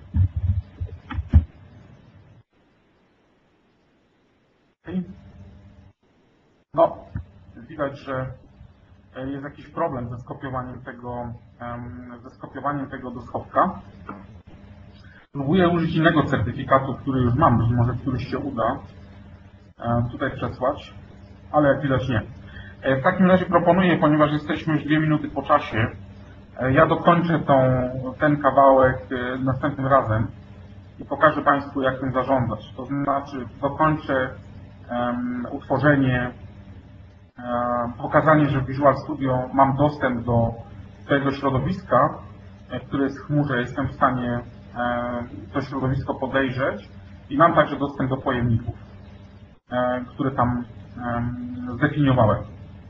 No, widać, że jest jakiś problem ze skopiowaniem tego do schowka. Próbuję użyć innego certyfikatu, który już mam, być może któryś się uda tutaj przesłać, ale jak widać nie. W takim razie proponuję, ponieważ jesteśmy już 2 minuty po czasie, ja dokończę ten kawałek następnym razem i pokażę Państwu, jak tym zarządzać. To znaczy dokończę utworzenie, pokazanie, że w Visual Studio mam dostęp do tego środowiska, które jest w chmurze, jestem w stanie to środowisko podejrzeć i mam także dostęp do pojemników, które tam zdefiniowałem.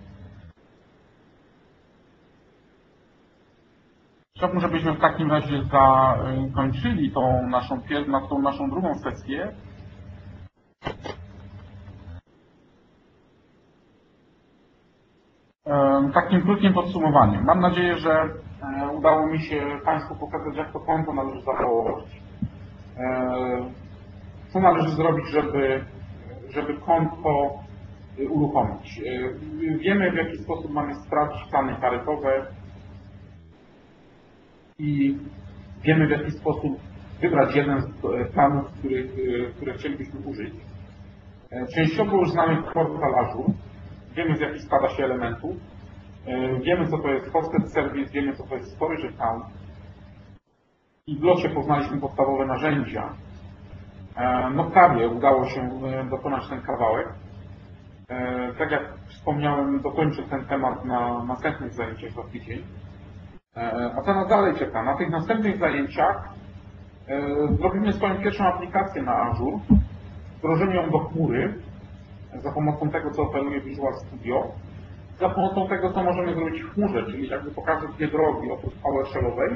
Chciałbym, żebyśmy w takim razie zakończyli tą naszą drugą sesję. Takim krótkim podsumowaniem. Mam nadzieję, że udało mi się Państwu pokazać, jak to konto należy zachować. Co należy zrobić, żeby konto uruchomić. Wiemy, w jaki sposób mamy sprawdzić plany taryfowe i wiemy, w jaki sposób wybrać jeden z planów, które chcielibyśmy użyć. Częściowo już znamy portal Azure. Wiemy, z jakich składa się elementów. Wiemy, co to jest hosted service, wiemy, co to jest storage account. I w locie poznaliśmy podstawowe narzędzia. No prawie udało się dokonać ten kawałek. Tak jak wspomniałem, dokończę ten temat na następnych zajęciach za tydzień. A co nas dalej czeka? Na tych następnych zajęciach zrobimy swoją pierwszą aplikację na Azure, wdrożymy ją do chmury za pomocą tego, co oferuje Visual Studio, za pomocą tego, co możemy zrobić w chmurze, czyli jakby pokażę 2 drogi oprócz PowerShellowej.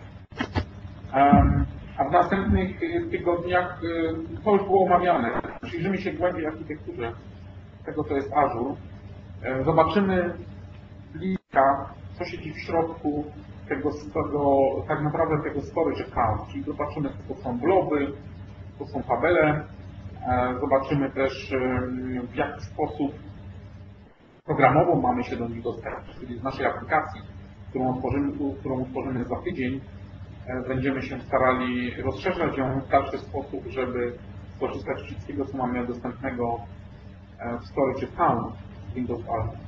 A w następnych tygodniach to już było omawiane. Przyjrzymy się głębiej architekturze tego, co jest Azure. Zobaczymy lika, co siedzi w środku tak naprawdę tego storage account, czyli zobaczymy, co to są bloby, to są tabele. Zobaczymy też, w jaki sposób programowo mamy się do nich dostępać, czyli z naszej aplikacji, którą utworzymy za tydzień, będziemy się starali rozszerzać ją w dalszy sposób, żeby skorzystać z wszystkiego, co mamy dostępnego w Storage Account Windows Azure.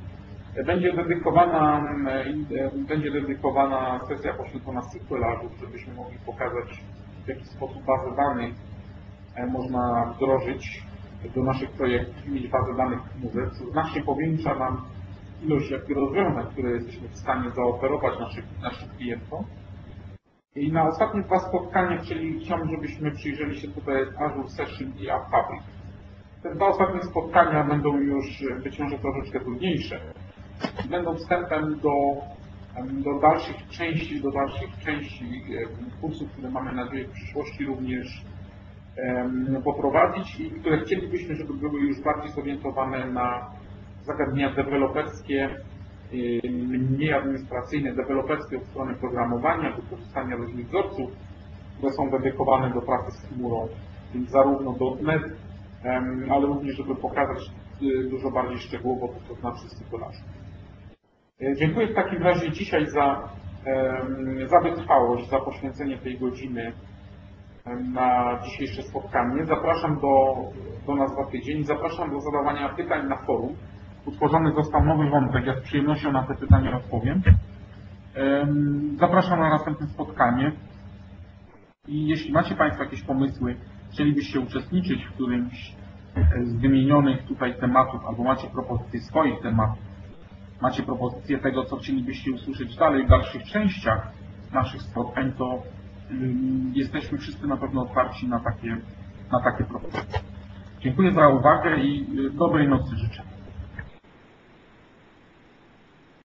Będzie dedykowana sesja poświęcona SQL Azure, żebyśmy mogli pokazać, w jaki sposób bazę danych można wdrożyć do naszych projektów i mieć bazę danych w chmurze, co znacznie powiększa nam ilość rozwiązań, które jesteśmy w stanie zaoferować naszym klientom. I na ostatnie 2 spotkania chciałbym, żebyśmy przyjrzeli się tutaj Azure Session i App Fabric. Te 2 ostatnie spotkania będą już być może troszeczkę trudniejsze. Będą wstępem do dalszych części kursów, które mamy nadzieję w przyszłości również poprowadzić i które chcielibyśmy, żeby były już bardziej zorientowane na zagadnienia deweloperskie, mniej administracyjne, deweloperskie od strony programowania, wykorzystania różnych wzorców, które są dedykowane do pracy z chmurą, więc zarówno .NET, ale również, żeby pokazać dużo bardziej szczegółowo, co to znaczy SQL. Dziękuję w takim razie dzisiaj za wytrwałość, za poświęcenie tej godziny na dzisiejsze spotkanie. Zapraszam do nas za tydzień. Zapraszam do zadawania pytań na forum. Utworzony został nowy wątek. Ja z przyjemnością na te pytania odpowiem. Zapraszam na następne spotkanie. I jeśli macie Państwo jakieś pomysły, chcielibyście uczestniczyć w którymś z wymienionych tutaj tematów, albo macie propozycje swoich tematów, macie propozycje tego, co chcielibyście usłyszeć dalej w dalszych częściach naszych spotkań, to jesteśmy wszyscy na pewno otwarci na takie propozycje. Dziękuję za uwagę i dobrej nocy życzę.